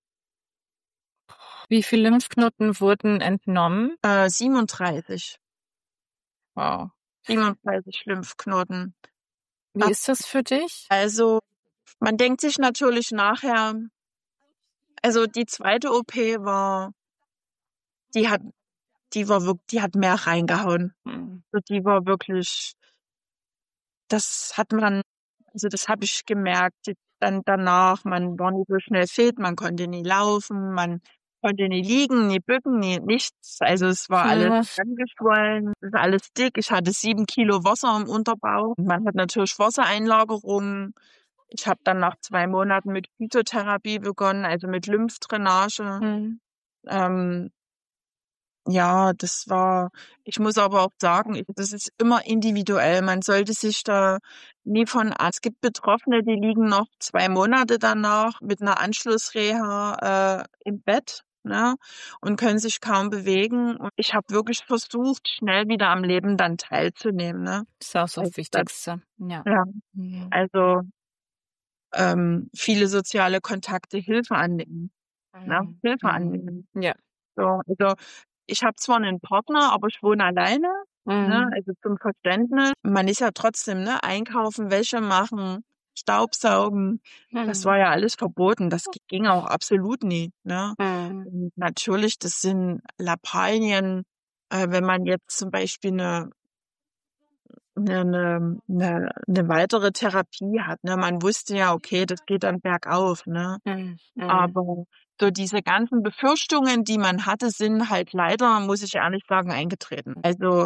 Wie viele Lymphknoten wurden entnommen? Äh, siebenunddreißig. Wow. siebenunddreißig Lymphknoten. Wie Ab- ist das für dich? Also, man denkt sich natürlich nachher, also die zweite O P war, die hat, die war wirklich, die hat mehr reingehauen. Mhm. Also die war wirklich, das hat man, also das habe ich gemerkt, die- dann danach, man war nie so schnell fit, man konnte nie laufen, man konnte nie liegen, nie bücken, nie nichts. Also es war alles Mhm. angeschwollen, es ist alles dick. Ich hatte sieben Kilo Wasser im Unterbauch. Man hat natürlich Wassereinlagerungen. Ich habe dann nach zwei Monaten mit Phytotherapie begonnen, also mit Lymphdrainage. Mhm. Ähm, ja, das war, ich muss aber auch sagen, ich- das ist immer individuell. Man sollte sich da nie von an. Es gibt Betroffene, die liegen noch zwei Monate danach mit einer Anschlussreha äh, im Bett, ne, und können sich kaum bewegen. Und ich habe wirklich versucht, schnell wieder am Leben dann teilzunehmen, ne. Das ist auch so das Also das, Wichtigste. Ja. ja, Mhm. also ähm, viele soziale Kontakte, Hilfe annehmen, ne, Mhm. Hilfe Mhm. annehmen. Ja. So, also ich habe zwar einen Partner, aber ich wohne alleine, ne, Mhm. also zum Verständnis. Man ist ja trotzdem, ne, einkaufen, Wäsche machen, Staubsaugen, das Mhm. war ja alles verboten. Das g- ging auch absolut nie, ne. Mhm. Und natürlich, das sind Lappalien, äh, wenn man jetzt zum Beispiel eine eine, eine, eine eine weitere Therapie hat, ne. Man wusste ja, okay, das geht dann bergauf, ne. Mhm. Mhm. Aber so diese ganzen Befürchtungen, die man hatte, sind halt leider, muss ich ehrlich sagen, eingetreten. Also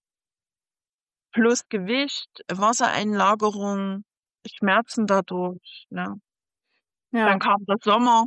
plus Gewicht, Wassereinlagerung, Schmerzen dadurch, ne? Ja. Dann kam der Sommer.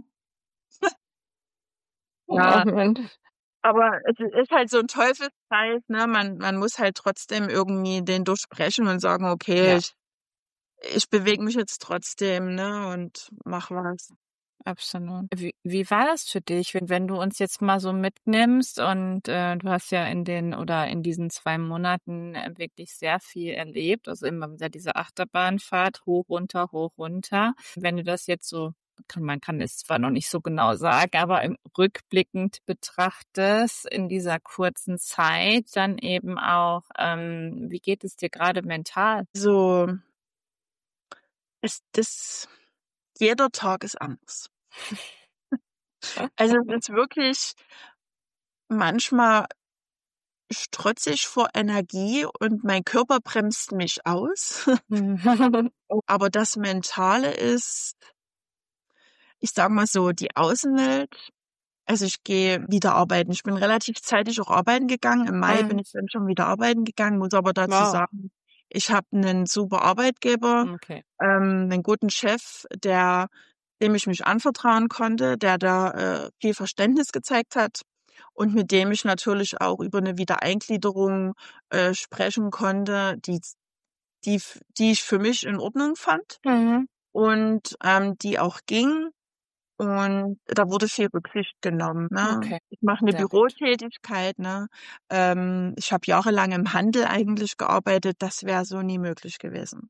Oh Ja, Mensch. aber es ist halt so ein Teufelskreis, ne? Man man muss halt trotzdem irgendwie den durchbrechen und sagen: „Okay, Ja, ich ich bewege mich jetzt trotzdem, ne, und mache was.“ absolut. Wie wie war das für dich, wenn wenn du uns jetzt mal so mitnimmst und, äh, du hast ja in den oder in diesen zwei Monaten, äh, wirklich sehr viel erlebt, also immer wieder diese Achterbahnfahrt hoch, runter, hoch, runter. Wenn du das jetzt so kann man kann es zwar noch nicht so genau sagen, aber im rückblickend betrachtest in dieser kurzen Zeit dann eben auch, ähm, wie geht es dir gerade mental? So, es das jeder Tag ist anders. Also, es ist wirklich manchmal strotze ich vor Energie und mein Körper bremst mich aus. Aber das Mentale ist, ich sage mal so, die Außenwelt. Also, ich gehe wieder arbeiten. Ich bin relativ zeitig auch arbeiten gegangen. Im Mai bin Mhm. ich dann schon wieder arbeiten gegangen, muss aber dazu Wow, sagen, ich habe 'nen super Arbeitgeber, okay. ähm, 'nen guten Chef, der dem ich mich anvertrauen konnte, der da, äh, viel Verständnis gezeigt hat und mit dem ich natürlich auch über 'ne Wiedereingliederung, äh, sprechen konnte, die z die f die ich für mich in Ordnung fand Mhm. und, ähm, die auch ging. Und da wurde viel Rücksicht genommen, ne? Okay, Ich mache 'ne sehr gut. Bürotätigkeit, ne? Ähm, ich habe jahrelang im Handel eigentlich gearbeitet, das wäre so nie möglich gewesen.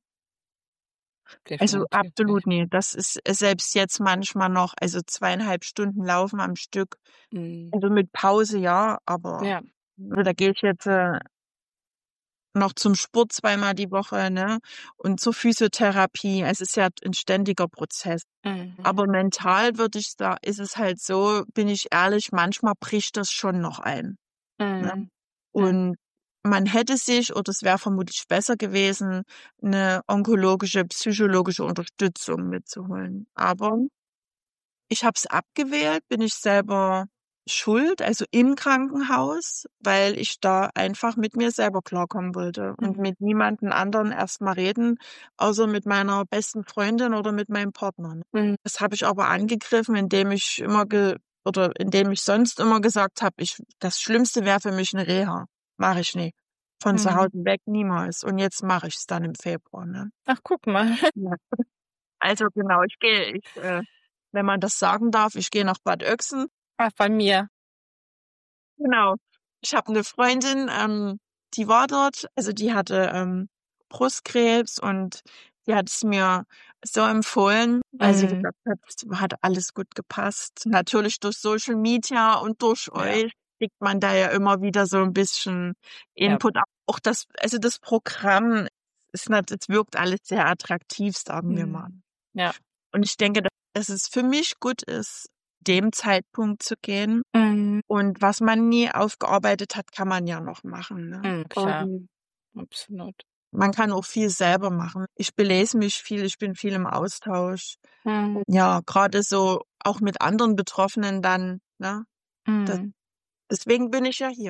Also, Definitiv absolut nicht. nie. Das ist äh, selbst jetzt manchmal noch, also zweieinhalb Stunden Laufen am Stück. Mhm. Also, mit Pause ja, aber Ja. also, da gehe ich jetzt, äh, noch zum Sport zweimal die Woche, ne, und zur Physiotherapie. Es ist ja 'n ständiger Prozess. Mhm. Aber mental würde ich sa ist es halt so, bin ich ehrlich, manchmal bricht das schon noch ein, ne? Mhm. Ja. Und man hätte sich, oder es wäre vermutlich besser gewesen, 'ne onkologische, psychologische Unterstützung mitzuholen. Aber ich habe es abgewählt, bin ich selber schuld, also im Krankenhaus, weil ich da einfach mit mir selber klarkommen wollte und Mhm. mit niemandem anderen erst mal reden, außer mit meiner besten Freundin oder mit meinem Partner, ne? Mhm. Das habe ich aber angegriffen, indem ich immer ge oder indem ich sonst immer gesagt habe, ich das Schlimmste wäre für mich 'ne Reha. Mache ich nicht. Von zu Hause Mhm. weg niemals. Und jetzt mache ich's dann im Februar, ne? Ach, guck mal. Ja. Also genau, ich gehe ich, äh wenn man das sagen darf, ich gehe nach Bad Oecksen. Ach, bei mir. Genau. Ich habe 'ne Freundin, ähm, die war dort, also die hatte, ähm, Brustkrebs und die hat's mir so empfohlen, weil sie Mhm. gesagt hat, es hat alles gut gepasst. Natürlich durch Social Media und durch Ja, euch kriegt man da ja immer wieder so 'n bisschen ja. Input. Auch das, also das Programm ist nat es wirkt alles sehr attraktiv, sagen wir mal. Mhm. Ja. Und ich denke, dass es für mich gut ist, dem Zeitpunkt zu gehen. Mhm. Und was man nie aufgearbeitet hat, kann man ja noch machen, ne? Mhm, klar, Und absolut. man kann auch viel selber machen. Ich belese mich viel, ich bin viel im Austausch. Mhm. Ja, grade so auch mit anderen Betroffenen dann, ne? Das Mhm. deswegen bin ich ja hier.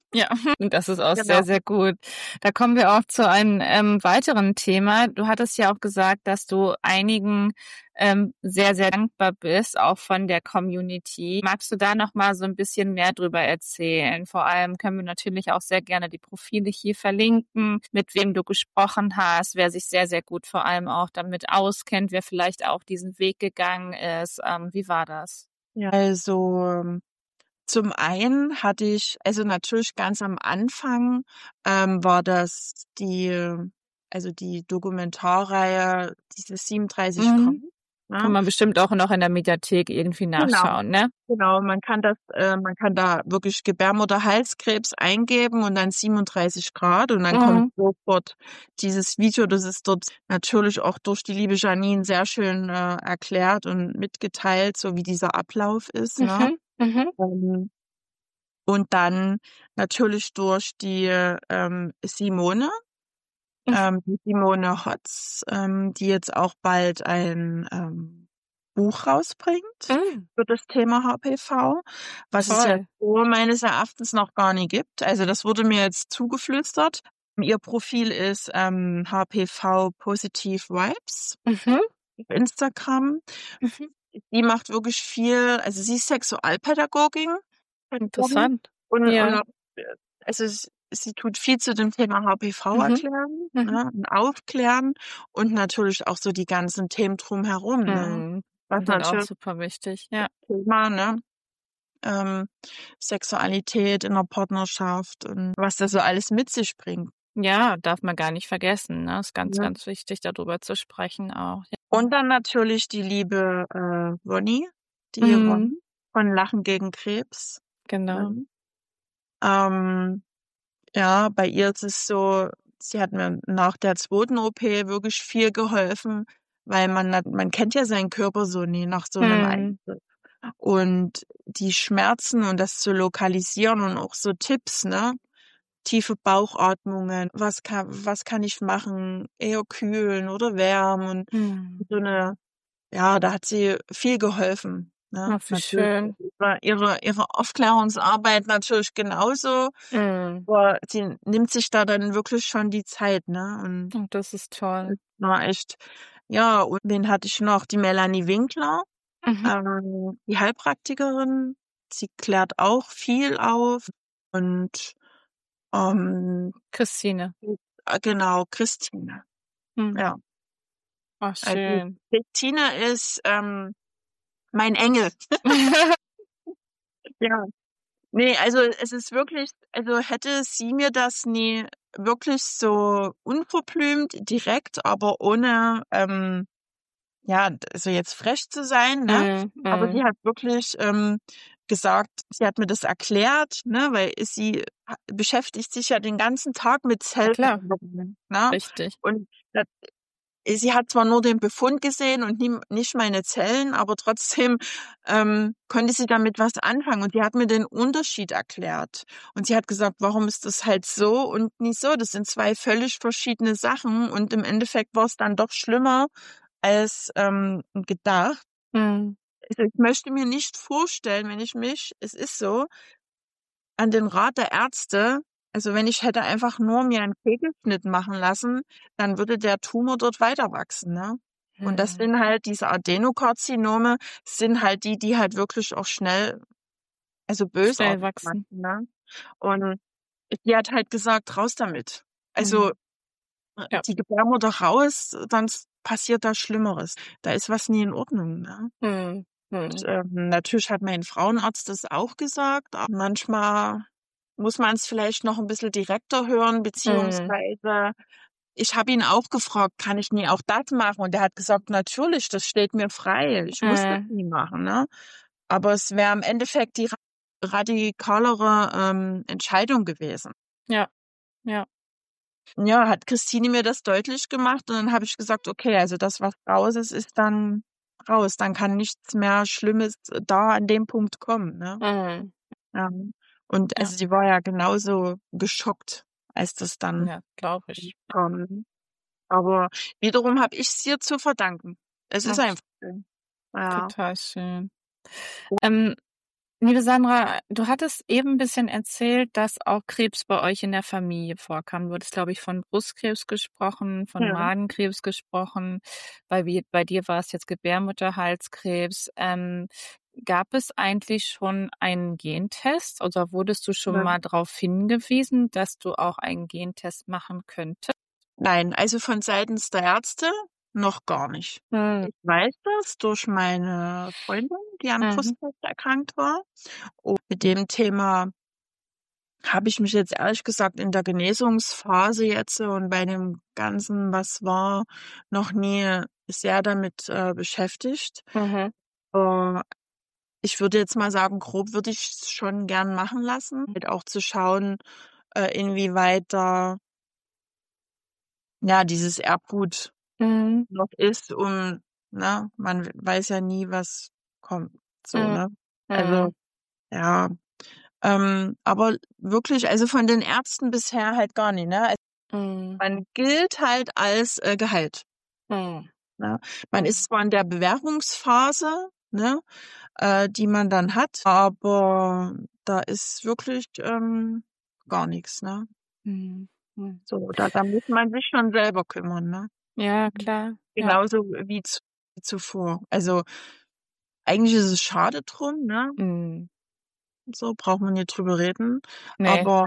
Ja, das ist auch Genau. sehr, sehr gut. Da kommen wir auch zu einem ähm, weiteren Thema. Du hattest ja auch gesagt, dass du einigen ähm, sehr, sehr dankbar bist, auch von der Community. Magst du da noch mal so ein bisschen mehr drüber erzählen? Vor allem können wir natürlich auch sehr gerne die Profile hier verlinken, mit wem du gesprochen hast, wer sich sehr, sehr gut vor allem auch damit auskennt, wer vielleicht auch diesen Weg gegangen ist. Ähm, wie war das? Ja. Also zum einen hatte ich, also natürlich ganz am Anfang ähm, war das die, also die Dokumentarreihe, diese siebenunddreißig Grad. Mhm. Ne? Kann man bestimmt auch noch in der Mediathek irgendwie Genau, nachschauen, ne? genau. Man kann das, äh, man kann da wirklich Gebärmutterhalskrebs eingeben und dann siebenunddreißig Grad und dann kommt Mhm. sofort dieses Video. Das ist dort natürlich auch durch die liebe Janine sehr schön äh, erklärt und mitgeteilt, so wie dieser Ablauf ist, ne? Mhm. Mhm. Ähm, Und dann natürlich durch die ähm, Simone, Mhm. ähm, die Simone Hotz, ähm, die jetzt auch bald ein ähm, Buch rausbringt Mhm. für das Thema H P V, was es ja Toll. so meines Erachtens noch gar nicht gibt. Also das wurde mir jetzt zugeflüstert. Ihr Profil ist ähm, H P V Positive Vibes Mhm. auf Instagram. Mhm. Die macht wirklich viel, also sie ist Sexualpädagogin Pädagogin Interessant. und, und Ja. auch, äh, also s- sie tut viel zu dem Thema H P V Mhm. erklären, Mhm. ne, und aufklären und natürlich auch so die ganzen Themen drumherum, ne? Mhm. Was Sind auch natürlich super wichtig. Ja. Thema, ne? Ähm, Sexualität in der Partnerschaft und was das so alles mit sich bringt. Ja, darf man gar nicht vergessen, ne? Ist ganz, Ne? ganz wichtig, darüber zu sprechen auch. Ja. Und dann natürlich die liebe äh, Ronny, die Mhm. Ronny von Lachen gegen Krebs. Genau. Ne? Ähm, Ja, bei ihr ist es so, sie hat mir nach der zweiten O P wirklich viel geholfen, weil man nat- man kennt ja seinen Körper so nie nach so einem Mhm. Eingriff. Und die Schmerzen und das zu lokalisieren und auch so Tipps, ne? Tiefe Bauchatmungen, was kann, was kann ich machen? Eher kühlen oder wärmen und Mhm. so eine, ja, da hat sie viel geholfen, ne? Ach, wie Natürlich schön. war ihre, ihre Aufklärungsarbeit natürlich genauso. Mhm. Aber sie nimmt sich da dann wirklich schon die Zeit, ne? Und Und das ist toll. das war echt, ja, und wen hatte ich noch? Die Melanie Winkler, Mhm. ähm, die Heilpraktikerin. Sie klärt auch viel auf. Und ähm, Christine. äh, genau, Christine. Mhm. Ja. Ach, Also schön. Christine ist ähm, mein Engel. Ja. Nee, also es ist wirklich, also hätte sie mir das nie wirklich so unverblümt, direkt, aber ohne, ähm, ja, so jetzt frech zu sein, ne? Mhm. Aber sie Mhm. hat wirklich ähm, gesagt, sie hat mir das erklärt, ne? Weil sie ha- beschäftigt sich ja den ganzen Tag mit Ja, klar. Zellveränderungen, ne? Richtig. Und das, sie hat zwar nur den Befund gesehen und nie, nicht meine Zellen, aber trotzdem ähm, konnte sie damit was anfangen. Und sie hat mir den Unterschied erklärt. Und sie hat gesagt, warum ist das halt so und nicht so? Das sind zwei völlig verschiedene Sachen. Und im Endeffekt war es dann doch schlimmer als ähm, gedacht. Mhm. Also ich möchte mir nicht vorstellen, wenn ich mich, es ist so, an den Rat der Ärzte, also wenn ich hätte einfach nur mir einen Kegelschnitt machen lassen, dann würde der Tumor dort weiter wachsen, ne? Und das Mhm. sind halt diese Adenokarzinome, sind halt die, die halt wirklich auch schnell, also Schnell bösartig wachsen. wachsen, ne? Und die hat halt gesagt, raus damit. Also Mhm. Ja. die Gebärmutter raus, dann passiert da Schlimmeres. Da ist was nie in Ordnung, ne? Mhm. Und, Mhm. ähm, natürlich hat mein Frauenarzt das auch gesagt, aber manchmal muss man es vielleicht noch ein bisschen direkter hören, Mhm. beziehungsweise ich habe ihn auch gefragt, kann ich nie auch das machen? Und er hat gesagt, natürlich, das steht mir frei. Ich muss das Mhm. nie machen, ne? Aber es wäre im Endeffekt die ra radikalere ähm, Entscheidung gewesen. Ja. Ja. Ja, hat Christine mir das deutlich gemacht und dann habe ich gesagt, okay, also das, was raus ist, ist dann raus. Dann kann nichts mehr Schlimmes da an dem Punkt kommen, ne? Mhm. Ja. Und Ja. also sie war ja genauso geschockt, als das dann Ja, glaube ich. kam. Aber wiederum habe ich es ihr zu verdanken. Es ist Ach, einfach so. Ja. total schön. Ähm, Liebe Sandra, du hattest eben ein bisschen erzählt, dass auch Krebs bei euch in der Familie vorkam. Du hattest, glaube ich, von Brustkrebs gesprochen, von Ja. Magenkrebs gesprochen. Bei, wie, bei dir war es jetzt Gebärmutterhalskrebs. Ähm, gab es eigentlich schon einen Gentest oder wurdest du schon Ja. mal darauf hingewiesen, dass du auch einen Gentest machen könntest? Nein, also von seitens der Ärzte noch gar nicht. Hm. Ich weiß das durch meine Freundin, die an Mhm. Brustkrebs erkrankt war. Und mit dem Thema habe ich mich jetzt ehrlich gesagt in der Genesungsphase jetzt und bei dem Ganzen, was war, noch nie sehr damit äh, beschäftigt. Mhm. Äh, ich würde jetzt mal sagen, grob würde ich es schon gern machen lassen, halt auch zu schauen, äh, inwieweit da ja dieses Erbgut Mhm. noch ist, um, ne, man w- weiß ja nie, was kommt, so, Mhm. ne? Also, Mhm. ja, ähm, aber wirklich, also von den Ärzten bisher halt gar nicht, ne? Also Mhm. man gilt halt als äh, geheilt, Mhm. ne? Man ist zwar in der Bewährungsphase, ne, äh, die man dann hat, aber da ist wirklich ähm, gar nichts, ne? Mhm. Mhm. So, da, da muss man sich schon selber kümmern, ne? Ja, klar. Ja. Genauso wie zu, wie zuvor. Also eigentlich ist es schade drum, ne? Mhm. So braucht man nicht drüber reden. Nee. Aber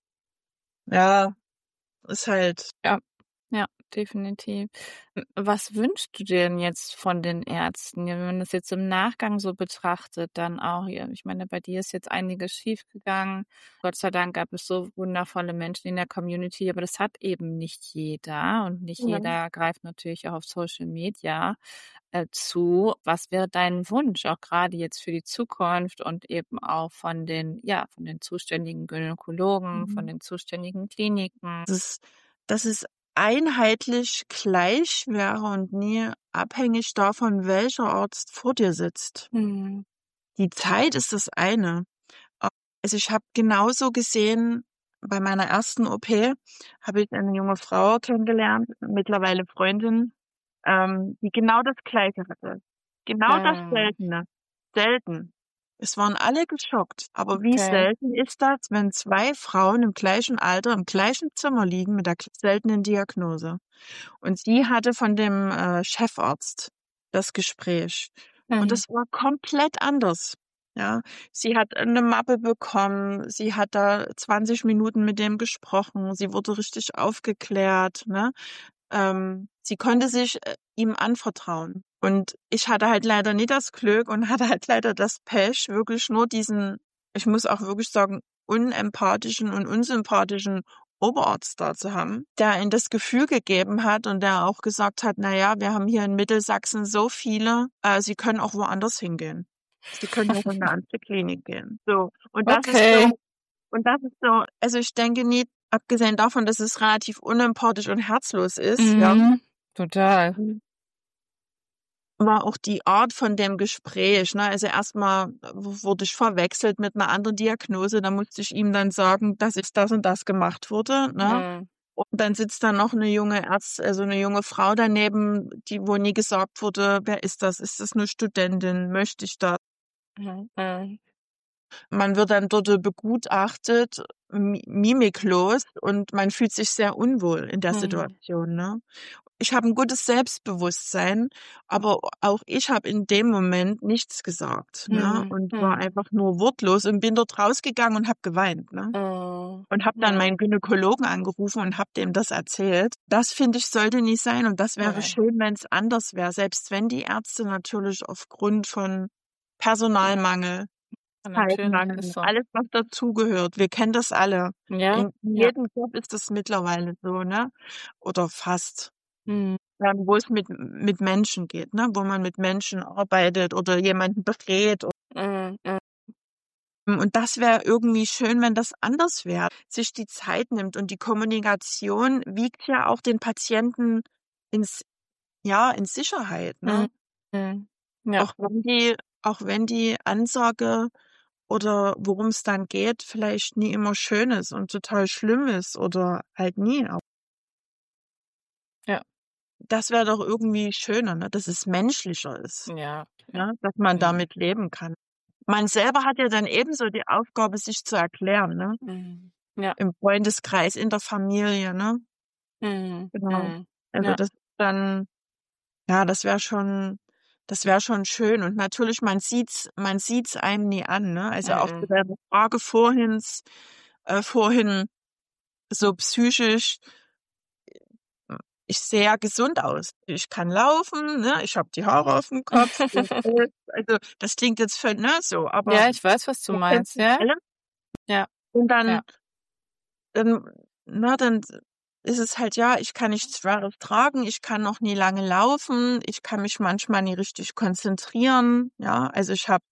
ja, ist halt. Ja, ja, definitiv. M Was wünschst du dir denn jetzt von den Ärzten? Ja, wenn man das jetzt im Nachgang so betrachtet, dann auch ja, ich meine, bei dir ist jetzt einiges schiefgegangen. Gott sei Dank gab es so wundervolle Menschen in der Community, aber das hat eben nicht jeder und nicht Ja. jeder greift natürlich auch auf Social Media äh, zu. Was wäre dein Wunsch, auch gerade jetzt für die Zukunft und eben auch von den, ja, von den zuständigen Gynäkologen, von Mhm. den zuständigen Kliniken? Das ist, dass es einheitlich gleich wäre und nie abhängig davon, welcher Arzt vor dir sitzt. Mhm. Die Zeit ist das eine. A- Also ich habe genauso gesehen, bei meiner ersten O P habe ich eine junge Frau kennengelernt, mittlerweile Freundin, ähm, die genau das Gleiche hatte. Genau das Mhm. Seltene. Selten. Es waren alle geschockt. Aber wie Okay. selten ist das, wenn zwei Frauen im gleichen Alter im gleichen Zimmer liegen mit der gl- seltenen Diagnose? Und sie hatte von dem äh, Chefarzt das Gespräch. Und Mhm. das war komplett anders. Ja, sie hat eine Mappe bekommen, sie hat da zwanzig Minuten mit dem gesprochen, sie wurde richtig aufgeklärt, ne? Ähm, sie konnte sich äh, ihm anvertrauen. Und ich hatte halt leider nicht das Glück und hatte halt leider das Pech, wirklich nur diesen, ich muss auch wirklich sagen, unempathischen und unsympathischen Oberarzt da zu haben, der ihnen das Gefühl gegeben hat und der auch gesagt hat, na ja, wir haben hier in Mittelsachsen so viele, äh, sie können auch woanders hingehen. Sie können auch in eine andere Klinik gehen. So. Und das ist Okay. so, und das ist so, also ich denke nicht, abgesehen davon, dass es relativ unempathisch und herzlos ist, ja, Mhm. Total. war auch die Art von dem Gespräch, ne? Also erstmal wurde ich verwechselt mit einer anderen Diagnose, da musste ich ihm dann sagen, dass jetzt das und das gemacht wurde, ne? Mhm. Und dann sitzt da noch eine junge Ärzt, also eine junge Frau daneben, die wo nie gesagt wurde, wer ist das? Ist das eine Studentin? Möchte ich das? Mhm. Mhm. Man wird dann dort begutachtet, mi- mimiklos und man fühlt sich sehr unwohl in der Mhm. Situation, ne? Ich habe ein gutes Selbstbewusstsein, aber auch ich habe in dem Moment nichts gesagt, ne? Mhm. Und war Mhm. einfach nur wortlos und bin dort rausgegangen und habe geweint, ne? Mhm. Und habe dann Mhm. meinen Gynäkologen angerufen und habe dem das erzählt. Das finde ich sollte nicht sein und das wäre Nee. schön, wenn es anders wäre, selbst wenn die Ärzte natürlich aufgrund von Personalmangel, Ja, natürlich ist Zeitmangel, so. alles was dazugehört. Wir kennen das alle. Ja, In ja. jedem Job ist das mittlerweile so, ne? Oder fast. Mhm. Ähm, wo es mit, mit Menschen geht, ne? Wo man mit Menschen arbeitet oder jemanden berät. Mhm. Mhm. Und das wäre irgendwie schön, wenn das anders wäre, sich die Zeit nimmt und die Kommunikation wiegt ja auch den Patienten ins, ja, in Sicherheit, Mhm. ne? Mhm. Ja, Auch wenn die, auch wenn die Ansage oder worum es dann geht, vielleicht nie immer schön ist und total schlimm ist oder halt nie. Aber ja, das wäre doch irgendwie schöner, ne? Dass es menschlicher ist, ja, ja. ne? Dass man Mhm. damit leben kann. man selber hat ja dann ebenso die Aufgabe, sich zu erklären, ne? Mhm. Ja. Im Freundeskreis, in der Familie, ne? Mhm. Genau. Mhm. Also Ja. das dann, ja, das wäre schon, das wäre schon schön. Und natürlich, man sieht's, man sieht's einem nie an, ne? Also auch zu Mhm. deiner Frage vorhin, äh, vorhin, so psychisch, ich sehe ja gesund aus. Ich kann laufen, ne? Ich habe die Haare auf dem Kopf. Und alles. Also das klingt jetzt völlig, ne, so, aber Ja, ich weiß, was du man kennt meinst, mit ja? allem. Ja, Und ja. dann, dann, na, dann ist es halt, ja, ich kann nichts Schweres tragen, ich kann noch nie lange laufen, ich kann mich manchmal nie richtig konzentrieren, ja, also ich habe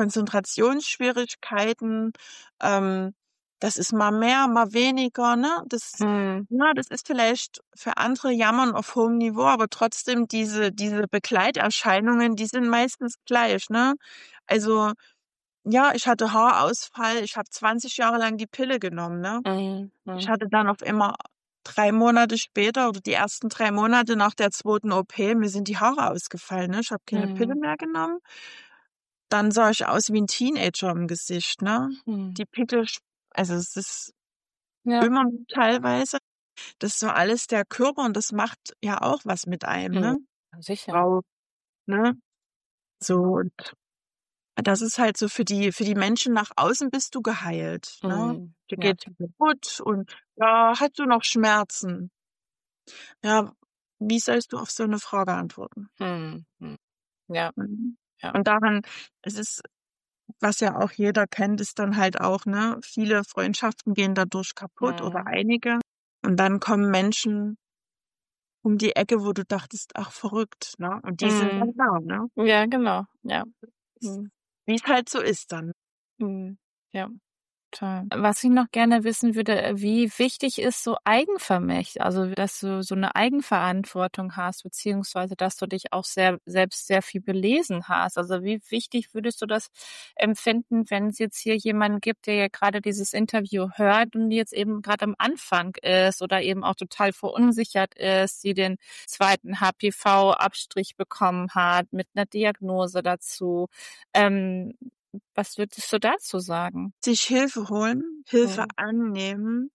Konzentrationsschwierigkeiten, ähm, das ist mal mehr, mal weniger, ne? Das, Mhm. ja, das ist vielleicht für andere Jammern auf hohem Niveau, aber trotzdem diese, diese Begleiterscheinungen, die sind meistens gleich, ne? Also, ja, ich hatte Haarausfall, ich habe zwanzig Jahre lang die Pille genommen, ne? Mhm. Ich Mhm. hatte dann auf immer drei Monate später oder die ersten drei Monate nach der zweiten O P, mir sind die Haare ausgefallen, ne? Ich habe keine Pille Mhm. mehr genommen. Dann sah ich aus wie 'n Teenager im Gesicht, ne? Mhm. Die Pickel, sch also es ist Ja. immer noch teilweise. Das ist so alles der Körper und das macht ja auch was mit einem, Mhm. ne? Sicher. Frau, ne? So, und das ist halt so für die für die Menschen nach außen bist du geheilt, ne? Mhm. Dir Ja. geht's gut und ja, hast du noch Schmerzen? Ja, wie sollst du auf so 'ne Frage antworten? Mhm. Mhm. Ja, Mhm. ja. Und daran, es ist, was ja auch jeder kennt, ist dann halt auch, ne, viele Freundschaften gehen dadurch kaputt oder Mhm. einige. Und dann kommen Menschen um die Ecke, wo du dachtest: „Ach, verrückt", ne? Und die sind dann Mhm. da, ne? Ja, genau. Ja. Ist, Mhm. wie's halt so ist dann. Mhm. Ja. Toll. Was ich noch gerne wissen würde, äh, wie wichtig ist so Eigenvermächt, also, dass du so 'ne Eigenverantwortung hast, beziehungsweise dass du dich auch sehr selbst sehr viel belesen hast. Also, wie wichtig würdest du das empfinden, wenn es jetzt hier jemanden gibt, der ja grade dieses Interview hört und jetzt eben grad am Anfang ist oder eben auch total verunsichert ist, die den zweiten H P V-Abstrich bekommen hat mit 'ner Diagnose dazu. Ähm, was würdest du dazu sagen? Sich Hilfe holen, Hilfe Mhm. annehmen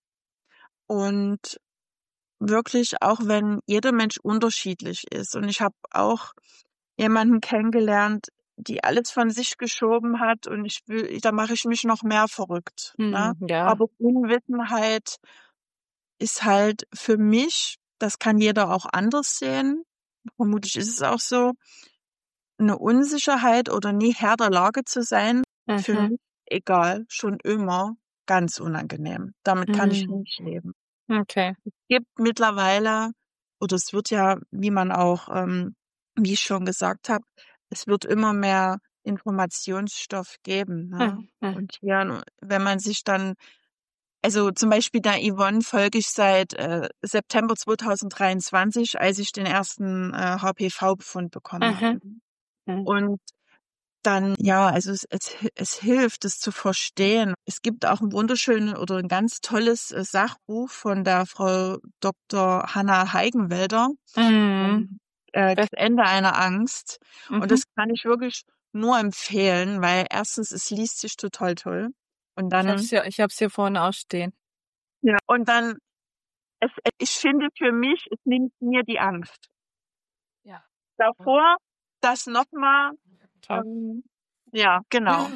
und wirklich, auch wenn jeder Mensch unterschiedlich ist. Und ich habe auch jemanden kennengelernt, die alles von sich geschoben hat und ich will, da mache ich mich noch mehr verrückt, ne? Mhm, ja. Aber Unwissenheit ist halt für mich, das kann jeder auch anders sehen, vermutlich ist es auch so, 'ne Unsicherheit oder nie Herr der Lage zu sein, für Mhm. mich, egal, schon immer ganz unangenehm. Damit kann ich Mhm. nicht leben. Okay. Es gibt mittlerweile, oder es wird ja, wie man auch, ähm, wie ich schon gesagt habe, es wird immer mehr Informationsstoff geben, ne? Mhm, mhm. Und hier, wenn man sich dann, also zum Beispiel der Yvonne folge ich seit äh, September zweitausenddreiundzwanzig, als ich den ersten äh, H P V-Befund bekommen Mhm. habe. Mhm. Und dann, ja, also es, es, es hilft, es zu verstehen. Es gibt auch ein wunderschönes oder ein ganz tolles äh, Sachbuch von der Frau Doktor Hanna Heigenwälder, Mhm. ähm, äh, Das Das Ende einer Angst. Und mhm. das kann ich wirklich nur empfehlen, weil erstens, es liest sich total toll. Und Ich habe es dann, hier ich habe es hier vorne auch stehen. ja, und dann, es, ich finde für mich, es nimmt mir die Angst. Ja. Davor, das nochmal, Toll. ähm, ja, genau,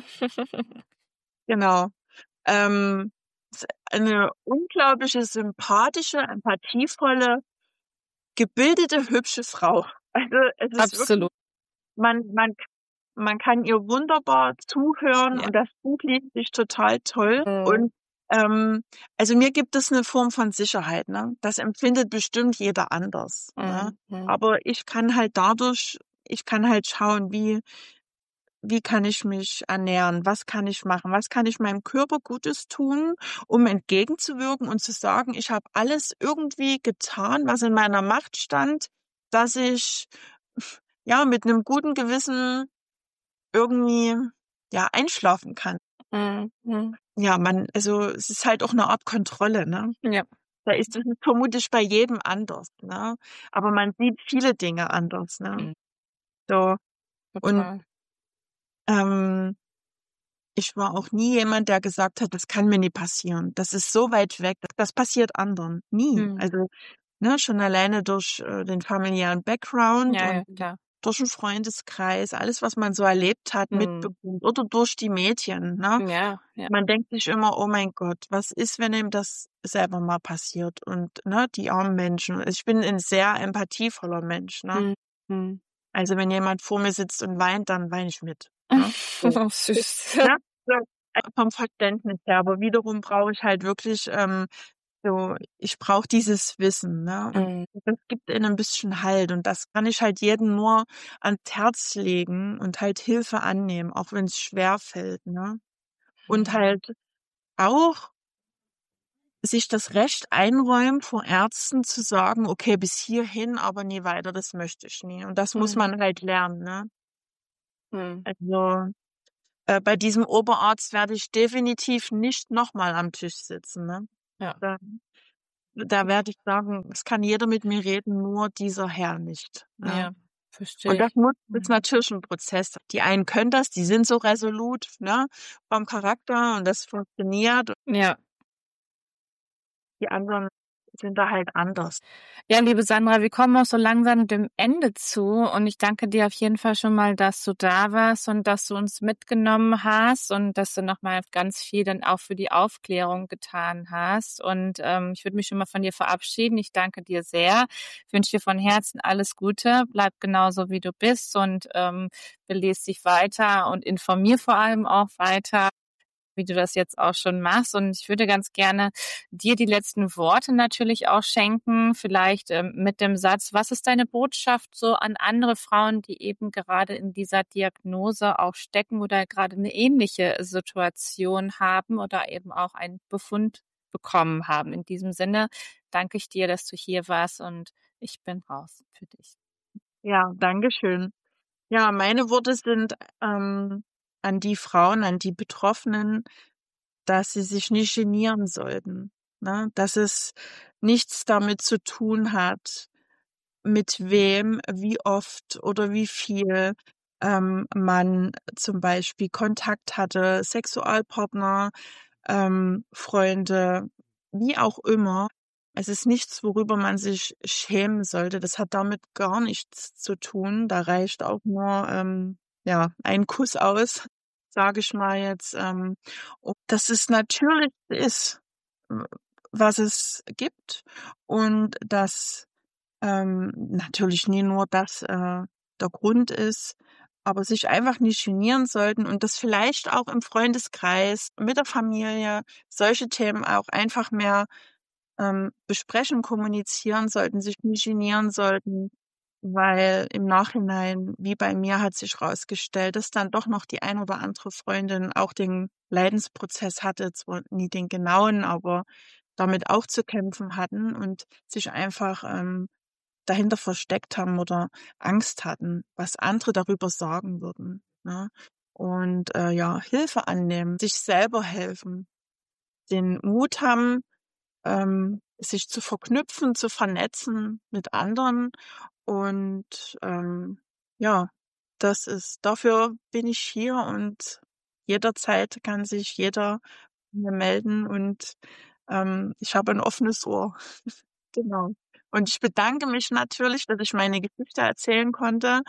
genau. Ähm, s eine unglaubliche, sympathische, empathievolle, gebildete, hübsche Frau. Also, es ist wirklich, Absolut. man man k man kann ihr wunderbar zuhören Ja. und das Buch liest sich total toll Mhm. und, ähm, also, mir gibt es 'ne Form von Sicherheit, ne? Das empfindet bestimmt jeder anders, ne? Mhm. Mhm. Aber ich kann halt dadurch, ich kann halt schauen, wie Wie kann ich mich ernähren? Was kann ich machen? Was kann ich meinem Körper Gutes tun, um entgegenzuwirken und zu sagen: „Ich habe alles irgendwie getan, was in meiner Macht stand, dass ich, ja, mit 'nem guten Gewissen irgendwie, ja, einschlafen kann." Mhm. Mhm. Ja, man, also, es ist halt auch 'ne Art Kontrolle, ne? Ja. Da ist es vermutlich bei jedem anders, ne? Aber man sieht viele Dinge anders, ne? Mhm. So, und, Total. ähm ich war auch nie jemand, der gesagt hat, das kann mir nie passieren. Das ist so weit weg. Das passiert anderen. Nie. Mhm. Also, ne, schon alleine durch äh, den familiären Background Ja, ja, und klar. durch den Freundeskreis, alles, was man so erlebt hat, Mhm. mitbekommt oder durch die Medien, ne? Ja, ja. Man denkt sich immer, oh mein Gott, was ist, wenn ihm das selber mal passiert? Und, ne, die armen Menschen. Ich bin ein sehr empathievoller Mensch, ne? Mhm. Mhm. Also, wenn jemand vor mir sitzt und weint, dann weine ich mit, ne? So. Oh, süß. Ne? So, äh, vom Verständnis her. Aber wiederum brauche ich halt wirklich, ähm, so ich brauche dieses Wissen, ne? Und Mhm. das gibt ihnen ein bisschen Halt und das kann ich halt jedem nur ans Herz legen und halt Hilfe annehmen, auch wenn's schwerfällt, ne? Und Mhm. halt auch sich das Recht einräumen, vor Ärzten zu sagen: „Okay, bis hierhin, aber nie weiter, das möchte ich nie.“ Und das muss Mhm. man halt lernen, ne? Mhm. Also, äh, bei diesem Oberarzt werde ich definitiv nicht noch mal am Tisch sitzen, ne? Ja. Da da werde ich sagen: „Es kann jeder mit mir reden, nur dieser Herr nicht“, ne? Ja, verstehe Und das ich. muss ist Mhm. natürlich 'n Prozess. Die einen können das, die sind so resolut, ne, vom Charakter und das funktioniert. Ja. Die anderen sind da halt anders. Ja, liebe Sandra, wir kommen auch so langsam dem Ende zu und ich danke dir auf jeden Fall schon mal, dass du da warst und dass du uns mitgenommen hast und dass du noch mal ganz viel dann auch für die Aufklärung getan hast. Und ähm, ich würde mich schon mal von dir verabschieden. Ich danke dir sehr. Ich wünsche dir von Herzen alles Gute. Bleib genauso, wie du bist und ähm, belest dich weiter und informier vor allem auch weiter, wie du das jetzt auch schon machst. Und ich würde ganz gerne dir die letzten Worte natürlich auch schenken, vielleicht ähm, mit dem Satz, was ist deine Botschaft so an andere Frauen, die eben gerade in dieser Diagnose auch stecken oder gerade eine ähnliche Situation haben oder eben auch einen Befund bekommen haben. In diesem Sinne danke ich dir, dass du hier warst und ich bin raus für dich. Ja, danke schön. Ja, meine Worte sind, ähm, an die Frauen, an die Betroffenen, dass sie sich nicht genieren sollten, ne? Dass es nichts damit zu tun hat, mit wem, wie oft oder wie viel, ähm, man zum Beispiel Kontakt hatte, Sexualpartner, ähm, Freunde, wie auch immer. Es ist nichts, worüber man sich schämen sollte. Das hat damit gar nichts zu tun. Da reicht auch nur, ähm, ja, ein Kuss aus, sage ich mal jetzt, ähm, und dass es natürlich ist, w was es gibt und dass ähm, natürlich nie nur das äh, der Grund ist, aber sich einfach nicht genieren sollten und das vielleicht auch im Freundeskreis, mit der Familie, solche Themen auch einfach mehr ähm, besprechen, kommunizieren sollten, sich nicht genieren sollten, weil im Nachhinein, wie bei mir, hat sich rausgestellt, dass dann doch noch die ein oder andere Freundin auch den Leidensprozess hatte, zwar nie den genauen, aber damit auch zu kämpfen hatten und sich einfach ähm, dahinter versteckt haben oder Angst hatten, was andere darüber sagen würden, ne? Und, äh, ja, Hilfe annehmen, sich selber helfen, den Mut haben, ähm, sich zu verknüpfen, zu vernetzen mit anderen und, ähm, ja, das ist dafür bin ich hier und jederzeit kann sich jeder bei mir melden und, ähm, ich habe ein offenes Ohr. Genau. Und ich bedanke mich natürlich, dass ich meine Geschichte erzählen konnte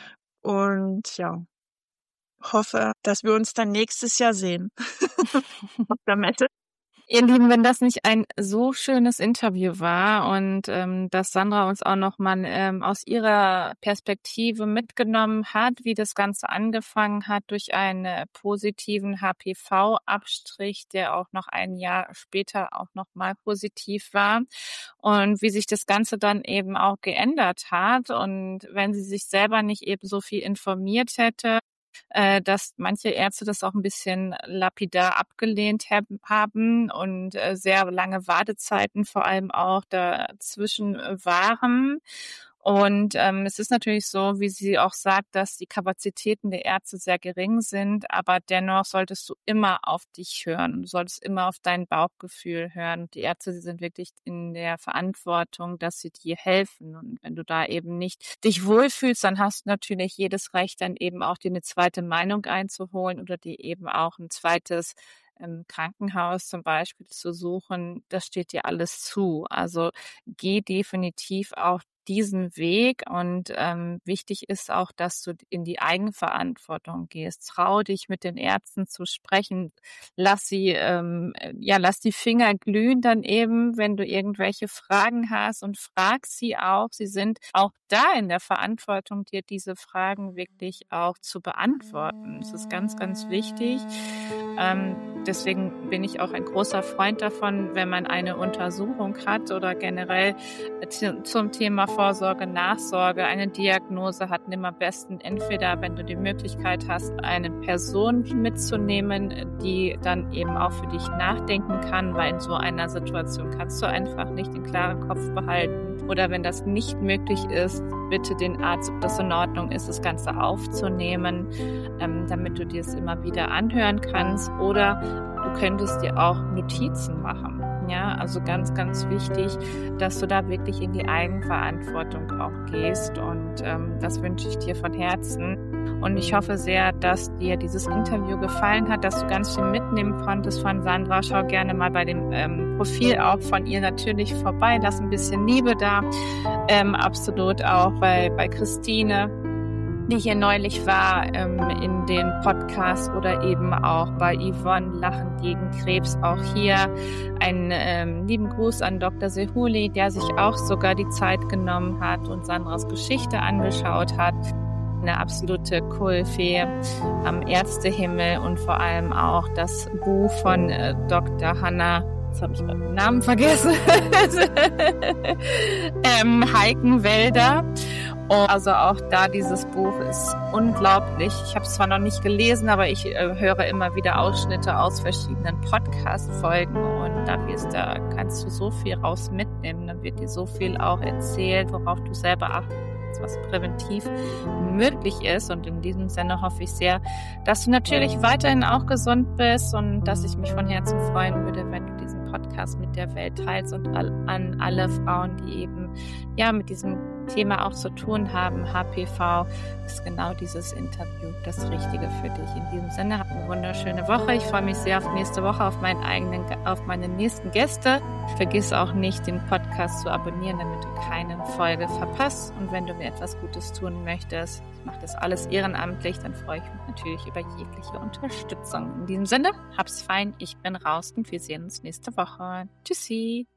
und ja, hoffe, dass wir uns dann nächstes Jahr sehen auf der Messe. Ihr Lieben, wenn das nicht ein so schönes Interview war und ähm, dass Sandra uns auch noch mal ähm, aus ihrer Perspektive mitgenommen hat, wie das Ganze angefangen hat durch einen äh, positiven H P V-Abstrich, der auch noch ein Jahr später auch noch mal positiv war und wie sich das Ganze dann eben auch geändert hat und wenn sie sich selber nicht eben so viel informiert hätte, äh, dass manche Ärzte das auch ein bisschen lapidar abgelehnt hab, haben und äh, sehr lange Wartezeiten vor allem auch dazwischen äh, waren. Und ähm, es ist natürlich so, wie sie auch sagt, dass die Kapazitäten der Ärzte sehr gering sind, aber dennoch solltest du immer auf dich hören. Du solltest immer auf dein Bauchgefühl hören. Die Ärzte, sie sind wirklich in der Verantwortung, dass sie dir helfen. Und wenn du da eben nicht dich wohlfühlst, dann hast du natürlich jedes Recht, dann eben auch dir eine zweite Meinung einzuholen oder dir eben auch ein zweites im Krankenhaus zum Beispiel zu suchen. Das steht dir alles zu. Also geh definitiv auch diesen Weg und ähm, wichtig ist auch, dass du in die Eigenverantwortung gehst. Trau dich mit den Ärzten zu sprechen. Lass sie, ähm, ja, lass die Finger glühen dann eben, wenn du irgendwelche Fragen hast und frag sie auch. Sie sind auch da in der Verantwortung, dir diese Fragen wirklich auch zu beantworten. Das ist ganz, ganz wichtig. Ähm, deswegen bin ich auch ein großer Freund davon, wenn man eine Untersuchung hat oder generell zum Thema Vorsorge, Nachsorge, eine Diagnose hat, nimm am besten entweder, wenn du die Möglichkeit hast, eine Person mitzunehmen, die dann eben auch für dich nachdenken kann, weil in so einer Situation kannst du einfach nicht den klaren Kopf behalten. Oder wenn das nicht möglich ist, bitte den Arzt, ob das in Ordnung ist, das Ganze aufzunehmen, ähm, damit du dir es immer wieder anhören kannst. Oder du könntest dir auch Notizen machen. Ja, also ganz, ganz wichtig, dass du da wirklich in die Eigenverantwortung auch gehst und ähm, das wünsche ich dir von Herzen. Und ich hoffe sehr, dass dir dieses Interview gefallen hat, dass du ganz viel mitnehmen konntest von Sandra. Schau gerne mal bei dem ähm, Profil auch von ihr natürlich vorbei, lass ein bisschen Liebe da. Ähm, absolut auch bei, bei Christine, die hier neulich war, ähm, in den Podcast oder eben auch bei Yvonne Lachen gegen Krebs. Auch hier einen ähm, lieben Gruß an Doktor Sehuli, der sich auch sogar die Zeit genommen hat und Sandras Geschichte angeschaut hat. Eine absolute Koryphäe am Ärztehimmel und vor allem auch das Buch von äh, Doktor Hanna, jetzt habe ich gerade den Namen vergessen, ähm, Heikenwälder. Und also auch da, dieses Buch ist unglaublich. Ich habe es zwar noch nicht gelesen, aber ich äh, höre immer wieder Ausschnitte aus verschiedenen Podcast-Folgen und da wirst da kannst du so viel raus mitnehmen. Dann wird dir so viel auch erzählt, worauf du selber achtest, was präventiv möglich ist. Und in diesem Sinne hoffe ich sehr, dass du natürlich weiterhin auch gesund bist und dass ich mich von Herzen freuen würde, wenn du diesen Podcast mit der Welt teilst und all, an alle Frauen, die eben ja mit diesem Thema auch zu tun haben. H P V ist genau dieses Interview das Richtige für dich. In diesem Sinne, hab eine wunderschöne Woche. Ich freue mich sehr auf nächste Woche, auf meinen eigenen, auf meine nächsten Gäste. Vergiss auch nicht, den Podcast zu abonnieren, damit du keine Folge verpasst. Und wenn du mir etwas Gutes tun möchtest, ich mache das alles ehrenamtlich, dann freue ich mich natürlich über jegliche Unterstützung. In diesem Sinne, hab's fein, ich bin raus und wir sehen uns nächste Woche. Tschüssi!